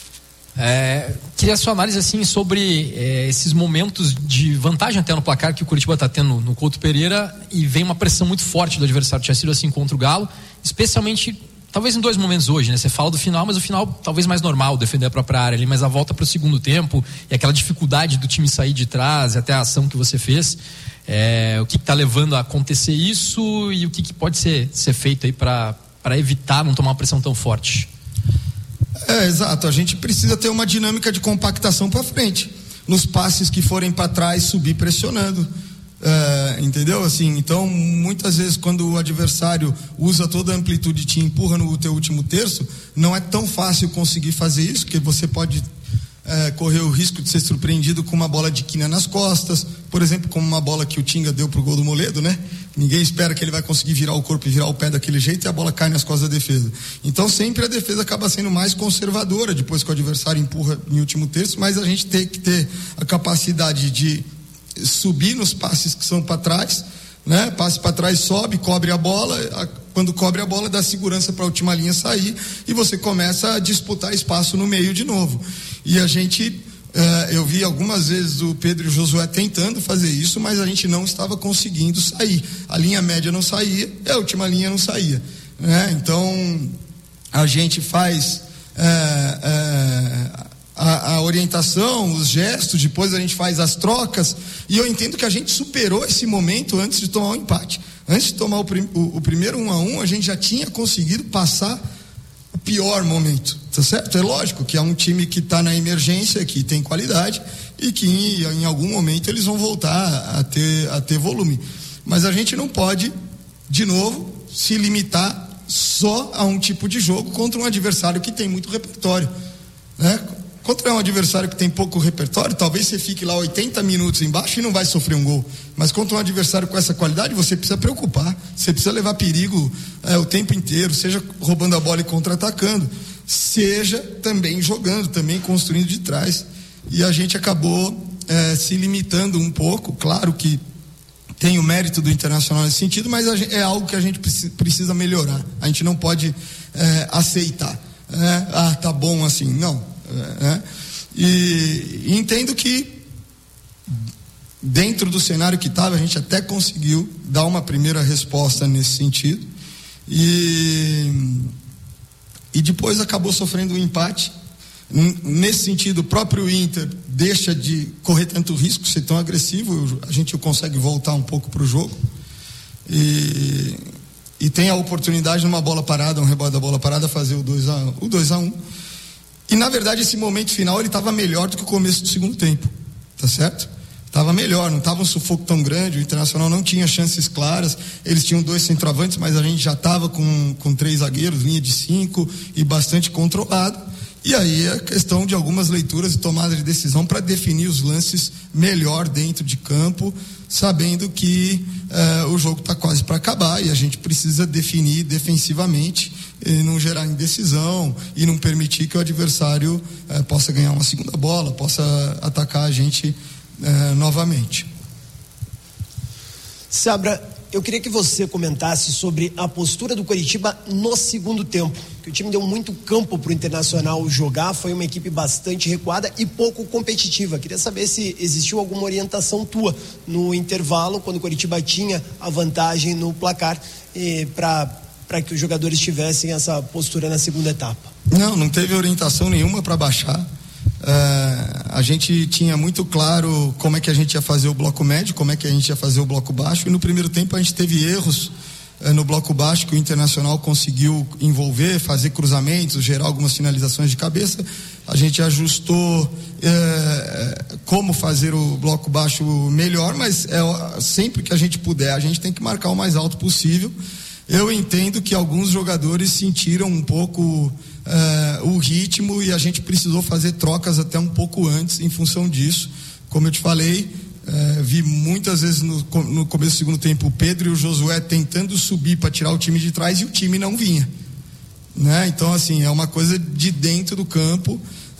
É, queria a sua análise assim sobre é, esses momentos de vantagem até no placar que o Curitiba está tendo no Couto Pereira, e vem uma pressão muito forte do adversário. Tinha sido assim contra o Galo, especialmente talvez em dois momentos hoje, né? Você fala do final, mas o final talvez mais normal, defender a própria área ali, mas a volta para o segundo tempo e aquela dificuldade do time sair de trás, até a ação que você fez, é, o que está levando a acontecer isso, e o que, que pode ser, ser feito aí para para evitar não tomar uma pressão tão forte? É, exato, a gente precisa ter uma dinâmica de compactação para frente, nos passes que forem para trás, subir pressionando, é, entendeu? Assim, então muitas vezes quando o adversário usa toda a amplitude e te empurra no teu último terço, não é tão fácil conseguir fazer isso, porque você pode é, correr o risco de ser surpreendido com uma bola de quina nas costas, por exemplo, como uma bola que o Tinga deu pro gol do Moledo, né? Ninguém espera que ele vai conseguir virar o corpo e virar o pé daquele jeito, e a bola cai nas costas da defesa. Então sempre a defesa acaba sendo mais conservadora depois que o adversário empurra em último terço, mas a gente tem que ter a capacidade de subir nos passes que são para trás, né? Passe para trás, sobe, cobre a bola, a, quando cobre a bola dá segurança para a última linha sair, e você começa a disputar espaço no meio de novo. E a gente Uh, eu vi algumas vezes o Pedro e o Josué tentando fazer isso, mas a gente não estava conseguindo sair. A linha média não saía e a última linha não saía, né? Então a gente faz uh, uh, a, a orientação, os gestos, depois a gente faz as trocas, e eu entendo que a gente superou esse momento antes de tomar o empate. Antes de tomar o, prim, o, o primeiro um a um, a gente já tinha conseguido passar o pior momento, tá certo? É lógico que é um time que está na emergência, que tem qualidade, e que em, em algum momento eles vão voltar a ter, a ter volume, mas a gente não pode de novo se limitar só a um tipo de jogo contra um adversário que tem muito repertório, né? Contra um adversário que tem pouco repertório, talvez você fique lá oitenta minutos embaixo e não vai sofrer um gol. Mas contra um adversário com essa qualidade, você precisa preocupar. Você precisa levar perigo é, o tempo inteiro, seja roubando a bola e contra-atacando, seja também jogando, também construindo de trás. E a gente acabou é, se limitando um pouco. Claro que tem o mérito do Internacional nesse sentido, mas a gente, é algo que a gente precisa melhorar. A gente não pode é, aceitar. É, ah, tá bom assim. Não. É, e, e entendo que dentro do cenário que estava a gente até conseguiu dar uma primeira resposta nesse sentido, e, e depois acabou sofrendo um empate Nesse sentido, o próprio Inter deixa de correr tanto risco, ser tão agressivo, a gente consegue voltar um pouco para o jogo e, e tem a oportunidade numa bola parada, um rebote da bola parada, fazer o dois a um. E na verdade esse momento final ele estava melhor do que o começo do segundo tempo, tá certo? Estava melhor, não estava um sufoco tão grande, o Internacional não tinha chances claras, eles tinham dois centroavantes, mas a gente já estava com, com três zagueiros, linha de cinco e bastante controlado. E aí é questão de algumas leituras e tomada de decisão para definir os lances melhor dentro de campo, sabendo que eh, o jogo está quase para acabar e a gente precisa definir defensivamente e não gerar indecisão e não permitir que o adversário eh, possa ganhar uma segunda bola, possa atacar a gente eh, novamente. Sabra, eu queria que você comentasse sobre a postura do Coritiba no segundo tempo, que o time deu muito campo para o Internacional jogar, foi uma equipe bastante recuada e pouco competitiva. Queria saber se existiu alguma orientação tua no intervalo, quando o Coritiba tinha a vantagem no placar, para para que os jogadores tivessem essa postura na segunda etapa. Não, não teve orientação nenhuma para baixar. Uh, a gente tinha muito claro como é que a gente ia fazer o bloco médio, como é que a gente ia fazer o bloco baixo, e no primeiro tempo a gente teve erros uh, no bloco baixo que o Internacional conseguiu envolver, fazer cruzamentos, gerar algumas finalizações de cabeça. A gente ajustou uh, como fazer o bloco baixo melhor, mas é, sempre que a gente puder a gente tem que marcar o mais alto possível. Eu entendo que alguns jogadores sentiram um pouco Uh, o ritmo e a gente precisou fazer trocas até um pouco antes em função disso. Como eu te falei, uh, vi muitas vezes no, no começo do segundo tempo o Pedro e o Josué tentando subir para tirar o time de trás e o time não vinha, né? Então assim, é uma coisa de dentro do campo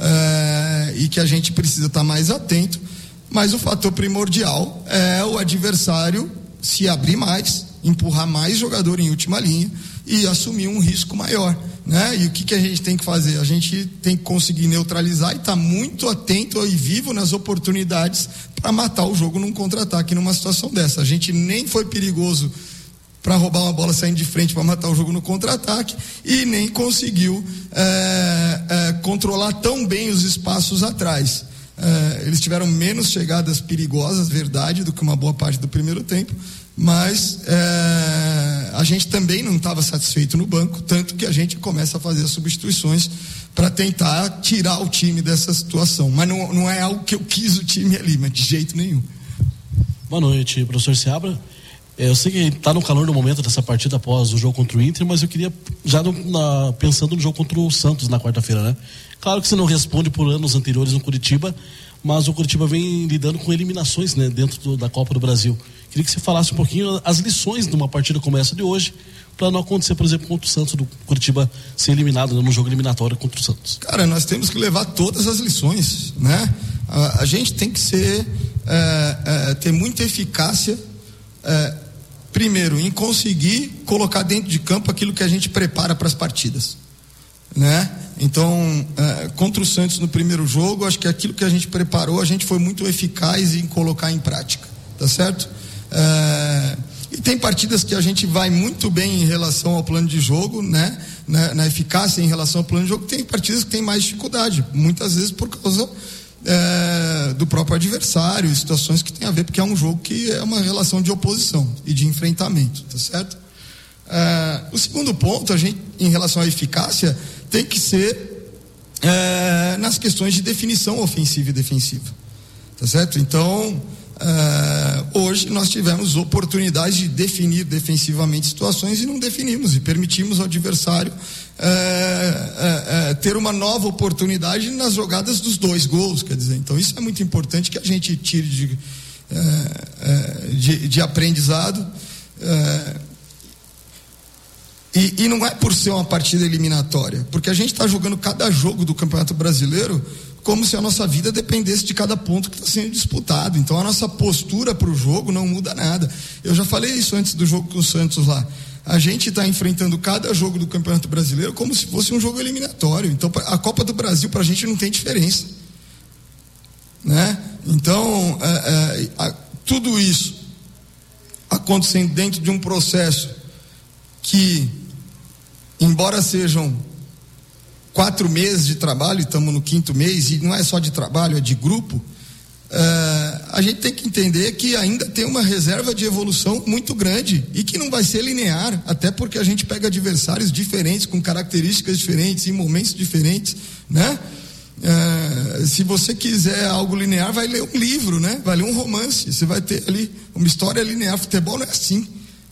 uh, e que a gente precisa estar mais atento, mas o fator primordial é o adversário se abrir mais, empurrar mais jogador em última linha e assumir um risco maior, né? E o que que a gente tem que fazer? A gente tem que conseguir neutralizar e estar tá muito atento e vivo nas oportunidades para matar o jogo num contra-ataque numa situação dessa. A gente nem foi perigoso para roubar uma bola saindo de frente para matar o jogo no contra-ataque e nem conseguiu é, é, controlar tão bem os espaços atrás. É, eles tiveram menos chegadas perigosas, verdade, do que uma boa parte do primeiro tempo, mas é, a gente também não estava satisfeito no banco, tanto que a gente começa a fazer as substituições para tentar tirar o time dessa situação, mas não, não é algo que eu quis o time ali, mas de jeito nenhum. Boa noite, professor Seabra. Eu sei que está no calor do momento dessa partida após o jogo contra o Inter, mas eu queria, já no, na, pensando no jogo contra o Santos na quarta-feira, né? Claro que você não responde por anos anteriores no Curitiba, mas o Curitiba vem lidando com eliminações, né, dentro do, da Copa do Brasil. Queria que você falasse um pouquinho as lições de uma partida como essa de hoje, para não acontecer, por exemplo, contra o Santos, do Curitiba ser eliminado, né, no jogo eliminatório contra o Santos. Cara, nós temos que levar todas as lições, né? A, a gente tem que ser, é, é, ter muita eficácia, é, primeiro, em conseguir colocar dentro de campo aquilo que a gente prepara para as partidas, né? Então, é, contra o Santos no primeiro jogo, acho que aquilo que a gente preparou, a gente foi muito eficaz em colocar em prática, tá certo? É, e tem partidas que a gente vai muito bem em relação ao plano de jogo, né? Na, na eficácia em relação ao plano de jogo. Tem partidas que tem mais dificuldade, muitas vezes por causa é, do próprio adversário, situações que tem a ver, porque é um jogo que é uma relação de oposição e de enfrentamento, tá certo? É, o segundo ponto, a gente, em relação à eficácia, tem que ser é, nas questões de definição ofensiva e defensiva, tá certo? Então, é, hoje nós tivemos oportunidades de definir defensivamente situações e não definimos, e permitimos ao adversário é, é, é, ter uma nova oportunidade nas jogadas dos dois gols, quer dizer, então isso é muito importante que a gente tire de, é, é, de, de aprendizado. é, E, e não é por ser uma partida eliminatória, porque a gente está jogando cada jogo do Campeonato Brasileiro como se a nossa vida dependesse de cada ponto que está sendo disputado. Então a nossa postura para o jogo não muda nada. Eu já falei isso antes do jogo com o Santos lá. A gente está enfrentando cada jogo do Campeonato Brasileiro como se fosse um jogo eliminatório. Então a Copa do Brasil para a gente não tem diferença, né? Então é, é, a, tudo isso acontecendo dentro de um processo que, embora sejam quatro meses de trabalho, estamos no quinto mês, e não é só de trabalho, é de grupo, uh, a gente tem que entender que ainda tem uma reserva de evolução muito grande e que não vai ser linear, até porque a gente pega adversários diferentes, com características diferentes, em momentos diferentes, né? Uh, se você quiser algo linear, vai ler um livro, né? Vai ler um romance, você vai ter ali uma história linear. Futebol não é assim,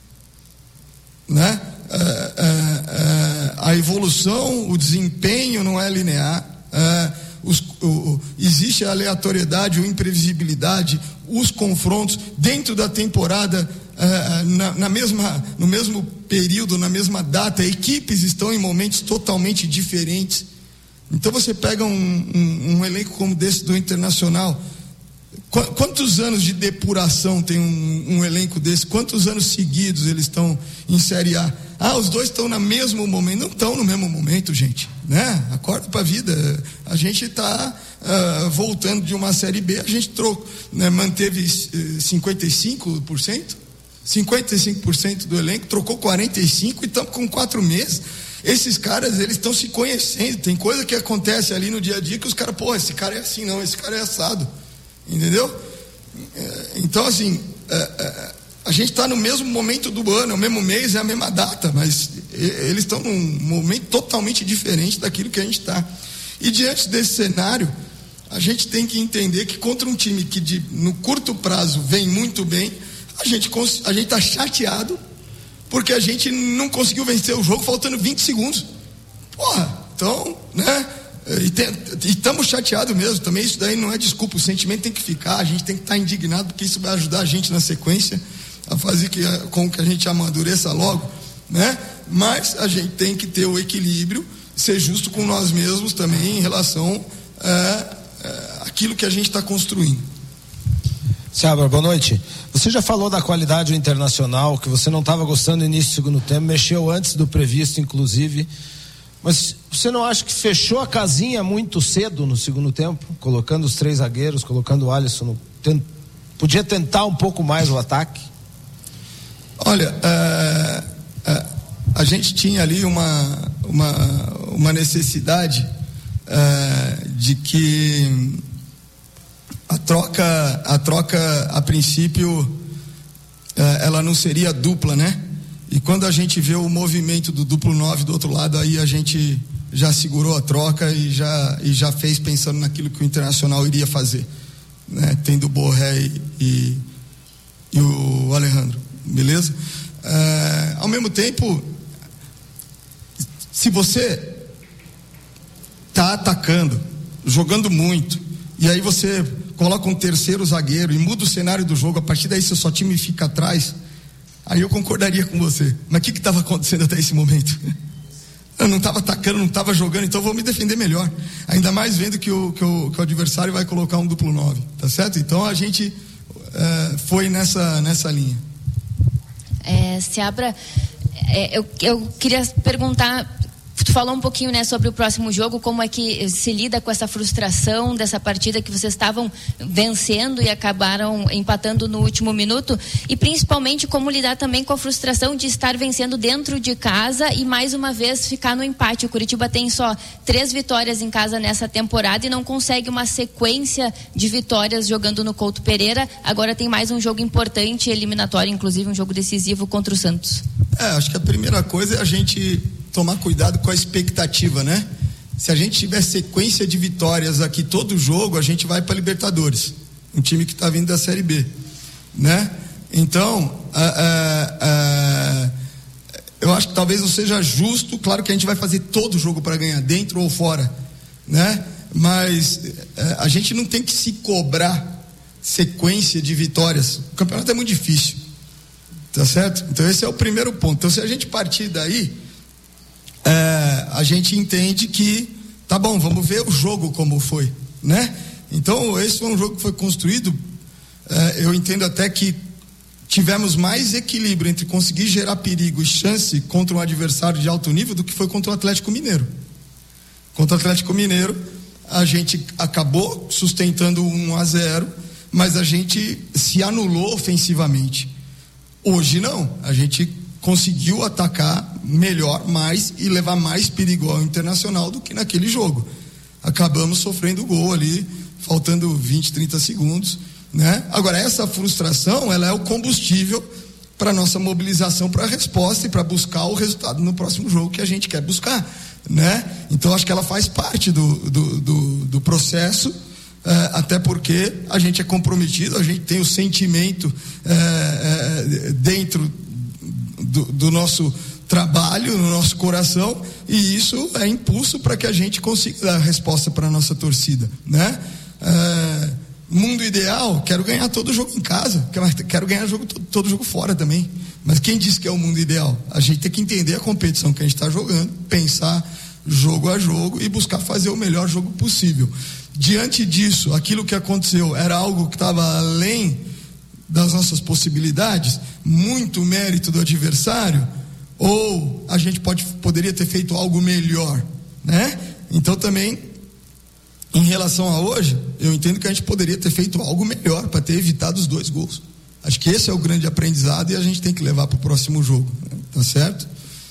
né? Uh, uh, uh, a evolução, o desempenho não é linear. Uh, os, uh, uh, existe a aleatoriedade, a imprevisibilidade, os confrontos dentro da temporada, uh, na, na mesma, no mesmo período, na mesma data, equipes estão em momentos totalmente diferentes. Então você pega um, um, um elenco como desse do Internacional, qu- quantos anos de depuração tem um, um elenco desse? Quantos anos seguidos eles estão em Série A? Ah, os dois estão no mesmo momento. Não estão no mesmo momento, gente, né? Acorda pra vida. A gente está uh, voltando de uma Série B, a gente trocou, né, manteve uh, cinquenta e cinco por cento cinquenta e cinco por cento do elenco, trocou quarenta e cinco por cento e estamos com quatro meses. Esses caras, eles estão se conhecendo. Tem coisa que acontece ali no dia a dia que os caras, pô, esse cara é assim, não, esse cara é assado, entendeu? Então, assim, a gente está no mesmo momento do ano, é o mesmo mês, é a mesma data, mas eles estão num momento totalmente diferente daquilo que a gente está. E diante desse cenário, a gente tem que entender que contra um time que de, no curto prazo vem muito bem, a gente a gente está chateado porque a gente não conseguiu vencer o jogo faltando vinte segundos. Porra, então, né? E estamos chateados mesmo. Também isso daí não é desculpa, o sentimento tem que ficar, a gente tem que estar indignado, porque isso vai ajudar a gente na sequência a fazer que, com que a gente amadureça logo, né? Mas a gente tem que ter o equilíbrio, ser justo com nós mesmos também em relação a, a aquilo que a gente está construindo. Seabra, boa noite. Você já falou da qualidade do Internacional, que você não estava gostando no início do segundo tempo, mexeu antes do previsto, inclusive. Mas você não acha que fechou a casinha muito cedo no segundo tempo, colocando os três zagueiros, colocando o Alisson no, tent, podia tentar um pouco mais o ataque? Olha, é, é, a gente tinha ali uma, uma, uma necessidade é, de que a troca, a troca a princípio é, ela não seria dupla, né? E quando a gente vê o movimento do duplo nove do outro lado, aí a gente já segurou a troca e já, e já fez pensando naquilo que o Internacional iria fazer, né? Tendo o Borré e, e, e o Alejandro, beleza? É, ao mesmo tempo, se você tá atacando, jogando muito, e aí você coloca um terceiro zagueiro e muda o cenário do jogo, a partir daí seu só time fica atrás, aí eu concordaria com você. Mas o que estava acontecendo até esse momento? Eu não estava atacando, não estava jogando, então eu vou me defender melhor. Ainda mais vendo que o, que o, que o adversário vai colocar um duplo nove, tá certo? Então a gente uh, foi nessa, nessa linha. É, Seabra, é, eu, eu queria perguntar, tu falou um pouquinho, né, sobre o próximo jogo, como é que se lida com essa frustração dessa partida que vocês estavam vencendo e acabaram empatando no último minuto, e principalmente como lidar também com a frustração de estar vencendo dentro de casa e mais uma vez ficar no empate. O Curitiba tem só três vitórias em casa nessa temporada e não consegue uma sequência de vitórias jogando no Couto Pereira. Agora tem mais um jogo importante, eliminatório, inclusive um jogo decisivo contra o Santos. É, acho que a primeira coisa é a gente tomar cuidado com a expectativa, né? Se a gente tiver sequência de vitórias aqui todo jogo, a gente vai para Libertadores, um time que está vindo da Série B, né? Então, a, a, a, eu acho que talvez não seja justo. Claro que a gente vai fazer todo jogo para ganhar, dentro ou fora, né? Mas a, a gente não tem que se cobrar sequência de vitórias. O campeonato é muito difícil, tá certo? Então esse é o primeiro ponto. Então se a gente partir daí, É, a gente entende que tá bom, vamos ver o jogo como foi, né? Então esse foi um jogo que foi construído, é, eu entendo até que tivemos mais equilíbrio entre conseguir gerar perigo e chance contra um adversário de alto nível do que foi contra o Atlético Mineiro. Contra o Atlético Mineiro a gente acabou sustentando um a zero, mas a gente se anulou ofensivamente. Hoje não, a gente conseguiu atacar melhor, mais e levar mais perigo ao Internacional do que naquele jogo. Acabamos sofrendo gol ali, faltando vinte, trinta segundos, né? Agora, essa frustração, ela é o combustível para nossa mobilização, para a resposta e para buscar o resultado no próximo jogo que a gente quer buscar, né? Então, acho que ela faz parte do, do, do, do processo, é, até porque a gente é comprometido, a gente tem o sentimento é, é, dentro do, do nosso trabalho, no nosso coração, e isso é impulso para que a gente consiga dar a resposta para a nossa torcida, né? É, mundo ideal, quero ganhar todo jogo em casa, quero ganhar jogo, todo jogo fora também, mas quem disse que é o mundo ideal? A gente tem que entender a competição que a gente está jogando, pensar jogo a jogo e buscar fazer o melhor jogo possível. Diante disso, aquilo que aconteceu era algo que estava além das nossas possibilidades, muito mérito do adversário, ou a gente pode, poderia ter feito algo melhor, né? Então também, em relação a hoje, eu entendo que a gente poderia ter feito algo melhor para ter evitado os dois gols. Acho que esse é o grande aprendizado e a gente tem que levar para o próximo jogo, né? Tá certo?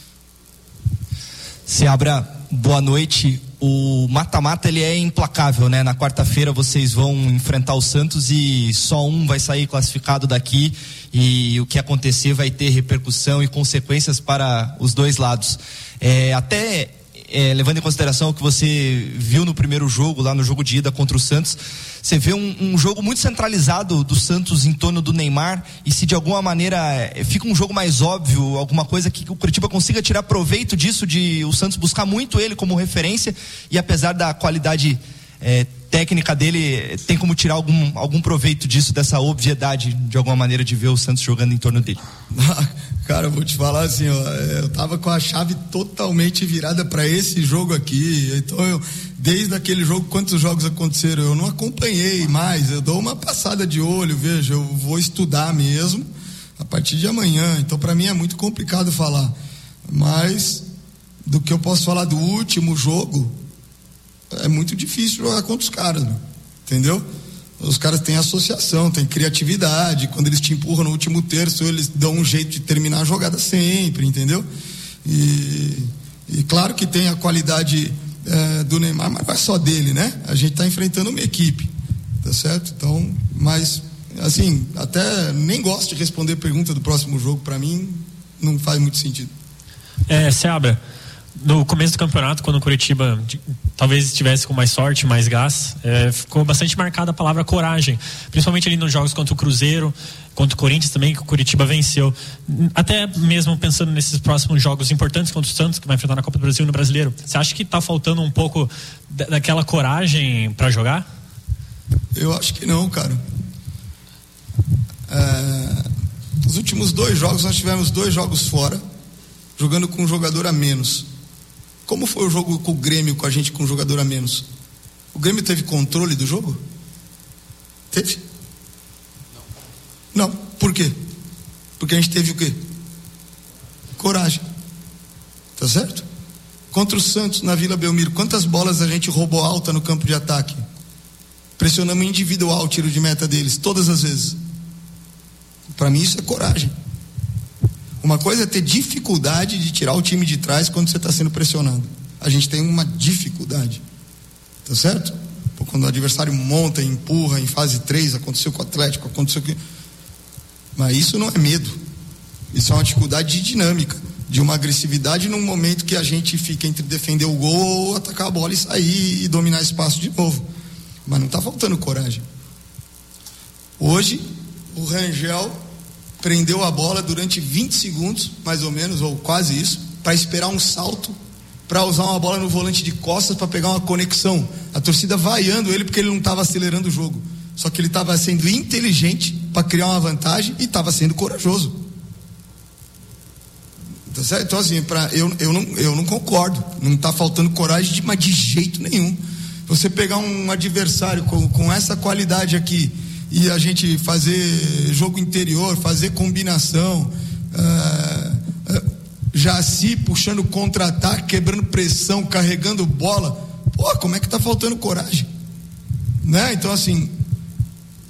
Seabra, boa noite. O mata-mata, ele é implacável, né? Na quarta-feira vocês vão enfrentar o Santos e só um vai sair classificado daqui, e o que acontecer vai ter repercussão e consequências para os dois lados. É, até é, levando em consideração o que você viu no primeiro jogo, lá no jogo de ida contra o Santos, você vê um, um jogo muito centralizado do Santos em torno do Neymar, e se de alguma maneira é, fica um jogo mais óbvio, alguma coisa que o Curitiba consiga tirar proveito disso, de o Santos buscar muito ele como referência, e apesar da qualidade é, técnica dele, tem como tirar algum, algum proveito disso, dessa obviedade de alguma maneira de ver o Santos jogando em torno dele? Cara, eu vou te falar assim, ó, eu tava com a chave totalmente virada para esse jogo aqui. Então, eu, desde aquele jogo, quantos jogos aconteceram? Eu não acompanhei mais, eu dou uma passada de olho, veja, eu vou estudar mesmo a partir de amanhã. Então, para mim é muito complicado falar, mas do que eu posso falar do último jogo, é muito difícil jogar contra os caras, meu, entendeu? Os caras têm associação, têm criatividade. Quando eles te empurram no último terço, eles dão um jeito de terminar a jogada sempre, entendeu? E, e claro que tem a qualidade é, do Neymar, mas não é só dele, né? A gente está enfrentando uma equipe, tá certo? Então, mas assim, até nem gosto de responder pergunta do próximo jogo. Para mim não faz muito sentido. É, Seabra, no começo do campeonato, quando o Curitiba de, talvez estivesse com mais sorte, mais gás, é, ficou bastante marcada a palavra coragem, principalmente ali nos jogos contra o Cruzeiro, contra o Corinthians também, que o Curitiba venceu. Até mesmo pensando nesses próximos jogos importantes contra o Santos, que vai enfrentar na Copa do Brasil e no Brasileiro, você acha que está faltando um pouco da, daquela coragem para jogar? Eu acho que não, cara. É, os últimos dois jogos, nós tivemos dois jogos fora, jogando com um jogador a menos. Como foi o jogo com o Grêmio, com a gente com um jogador a menos? O Grêmio teve controle do jogo? Teve? Não. Não. Por quê? Porque a gente teve o quê? Coragem. Tá certo? Contra o Santos, na Vila Belmiro, quantas bolas a gente roubou alta no campo de ataque? Pressionamos individual o tiro de meta deles, todas as vezes. Para mim isso é coragem. Uma coisa é ter dificuldade de tirar o time de trás quando você está sendo pressionado. A gente tem uma dificuldade, tá certo? Pô, quando o adversário monta e empurra em fase três, aconteceu com o Atlético, aconteceu com... Mas isso não é medo, isso é uma dificuldade de dinâmica, de uma agressividade num momento que a gente fica entre defender o gol ou atacar a bola e sair e dominar espaço de novo. Mas não está faltando coragem. Hoje o Rangel prendeu a bola durante vinte segundos, mais ou menos, ou quase isso, para esperar um salto, para usar uma bola no volante de costas para pegar uma conexão. A torcida vaiando ele porque ele não estava acelerando o jogo. Só que ele estava sendo inteligente para criar uma vantagem e estava sendo corajoso. Tá certo? Então, assim, pra, eu, eu, não, eu não concordo. Não está faltando coragem, de, mas de jeito nenhum. Você pegar um adversário com, com essa qualidade aqui e a gente fazer jogo interior, fazer combinação, uh, uh, Jaci puxando contra-ataque, quebrando pressão, carregando bola, pô, como é que tá faltando coragem, né? Então, assim,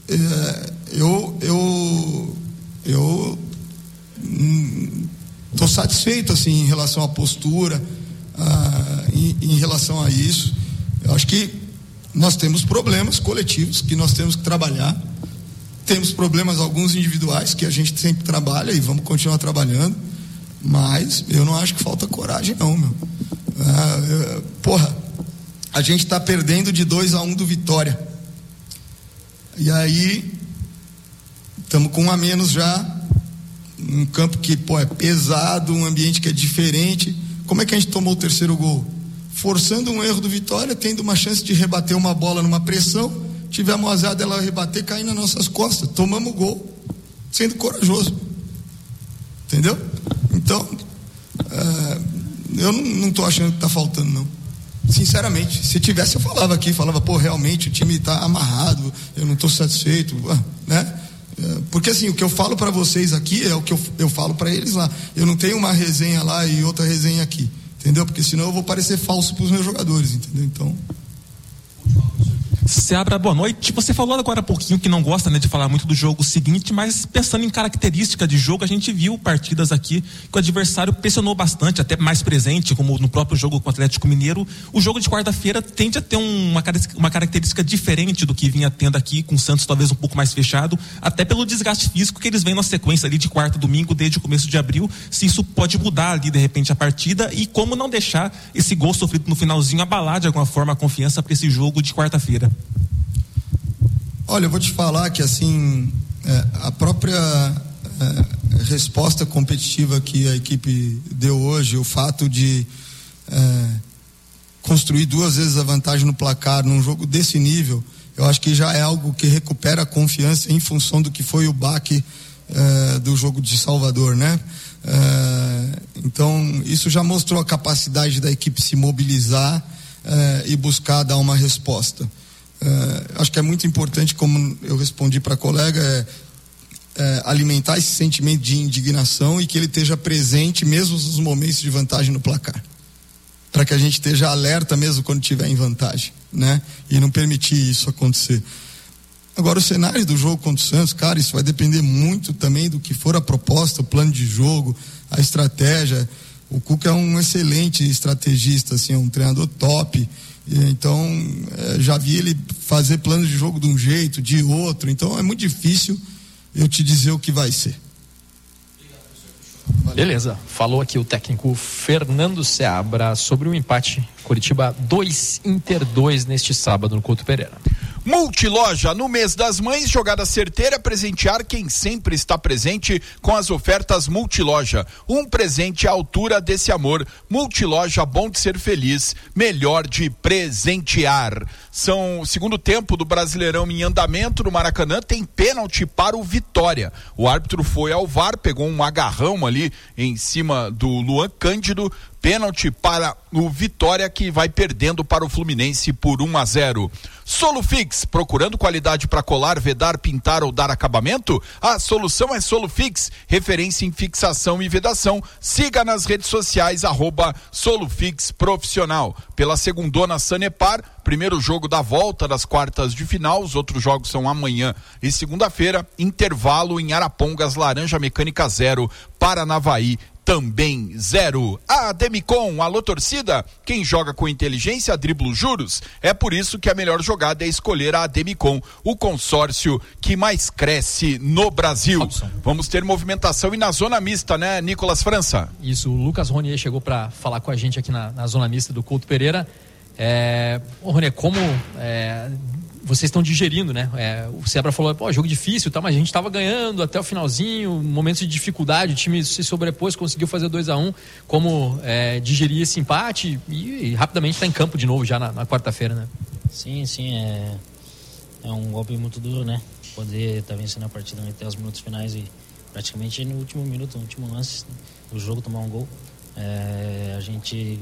uh, eu eu eu hum, tô, satisfeito assim em relação à postura, ah, em, em relação a isso. Eu acho que nós temos problemas coletivos que nós temos que trabalhar, temos problemas alguns individuais que a gente sempre trabalha e vamos continuar trabalhando, mas eu não acho que falta coragem não, meu. Ah, eu, porra, a gente está perdendo de dois a um do Vitória, e aí estamos com um a menos já, um campo que, pô, é pesado, um ambiente que é diferente. Como é que a gente tomou o terceiro gol? Forçando um erro do Vitória, tendo uma chance de rebater uma bola numa pressão, tivemos azar dela rebater, cair nas nossas costas, tomamos o gol, sendo corajoso, entendeu? Então uh, eu não estou achando que está faltando não, sinceramente. Se tivesse eu falava aqui, falava, pô, realmente o time está amarrado, eu não estou satisfeito, né? Porque assim, o que eu falo para vocês aqui é o que eu, eu falo para eles lá. Eu não tenho uma resenha lá e outra resenha aqui, entendeu? Porque senão eu vou parecer falso para os meus jogadores, entendeu? Então... Seabra, boa noite. Você falou agora há pouquinho que não gosta, né, de falar muito do jogo seguinte, mas pensando em característica de jogo, a gente viu partidas aqui que o adversário pressionou bastante, até mais presente, como no próprio jogo com o Atlético Mineiro. O jogo de quarta-feira tende a ter uma, uma característica diferente do que vinha tendo aqui, com o Santos talvez um pouco mais fechado, até pelo desgaste físico que eles vêm na sequência ali de quarta, domingo, desde o começo de abril, se isso pode mudar ali de repente a partida e como não deixar esse gol sofrido no finalzinho abalar de alguma forma a confiança para esse jogo de quarta-feira. Olha, eu vou te falar que assim, é, a própria é, resposta competitiva que a equipe deu hoje, o fato de é, construir duas vezes a vantagem no placar num jogo desse nível, eu acho que já é algo que recupera a confiança em função do que foi o baque é, do jogo de Salvador, né? É, então, isso já mostrou a capacidade da equipe se mobilizar é, e buscar dar uma resposta. Uh, acho que é muito importante, como eu respondi para a colega, é, é, alimentar esse sentimento de indignação e que ele esteja presente mesmo nos momentos de vantagem no placar, para que a gente esteja alerta mesmo quando estiver em vantagem, né? E não permitir isso acontecer. Agora, o cenário do jogo contra o Santos, cara, isso vai depender muito também do que for a proposta, o plano de jogo, a estratégia. O Cuca é um excelente estrategista, assim, é um treinador top. Então, já vi ele fazer plano de jogo de um jeito, de outro. Então, é muito difícil eu te dizer o que vai ser. Beleza, falou aqui o técnico Fernando Seabra sobre o empate Coritiba dois, Inter dois neste sábado no Couto Pereira. Multiloja, no mês das mães, jogada certeira, presentear quem sempre está presente com as ofertas Multiloja. Um presente à altura desse amor. Multiloja, bom de ser feliz, melhor de presentear. São o segundo tempo do Brasileirão em andamento no Maracanã, tem pênalti para o Vitória. O árbitro foi ao V A R, pegou um agarrão ali em cima do Luan Cândido. Pênalti para o Vitória, que vai perdendo para o Fluminense por um a zero. Solufix, procurando qualidade para colar, vedar, pintar ou dar acabamento? A solução é Solufix, referência em fixação e vedação. Siga nas redes sociais, arroba Solufix Profissional. Pela segundona Sanepar, primeiro jogo da volta das quartas de final, os outros jogos são amanhã e segunda-feira, intervalo em Arapongas, Laranja Mecânica zero, Paranavaí também zero. A Demicon, alô torcida, quem joga com inteligência dribla os juros. É por isso que a melhor jogada é escolher a Demicon, o consórcio que mais cresce no Brasil. Robson. Vamos ter movimentação e na zona mista, né, Nicolas França? Isso, o Lucas Ronier chegou para falar com a gente aqui na, na zona mista do Couto Pereira. É, ô Ronier, como é, vocês estão digerindo, né? É, o Seabra falou, pô, jogo difícil, tá, mas a gente estava ganhando até o finalzinho, momentos de dificuldade, o time se sobrepôs, conseguiu fazer dois a um. Como é, digerir esse empate e, e rapidamente está em campo de novo já na, na quarta-feira, né? Sim, sim, é, é um golpe muito duro, né? Poder estar tá vencendo a partida até os minutos finais e praticamente no último minuto, no último lance do jogo, tomar um gol. É, a gente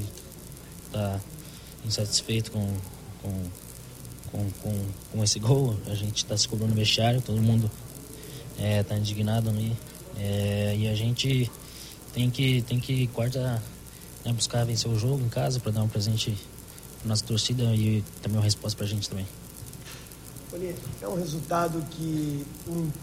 tá insatisfeito com, com, com, com, com esse gol. A gente está se cobrando no vestiário, todo mundo está é, indignado ali. É, e a gente tem que, tem que quarta, né, buscar vencer o jogo em casa para dar um presente para nossa torcida e também uma resposta para a gente também. É um resultado que um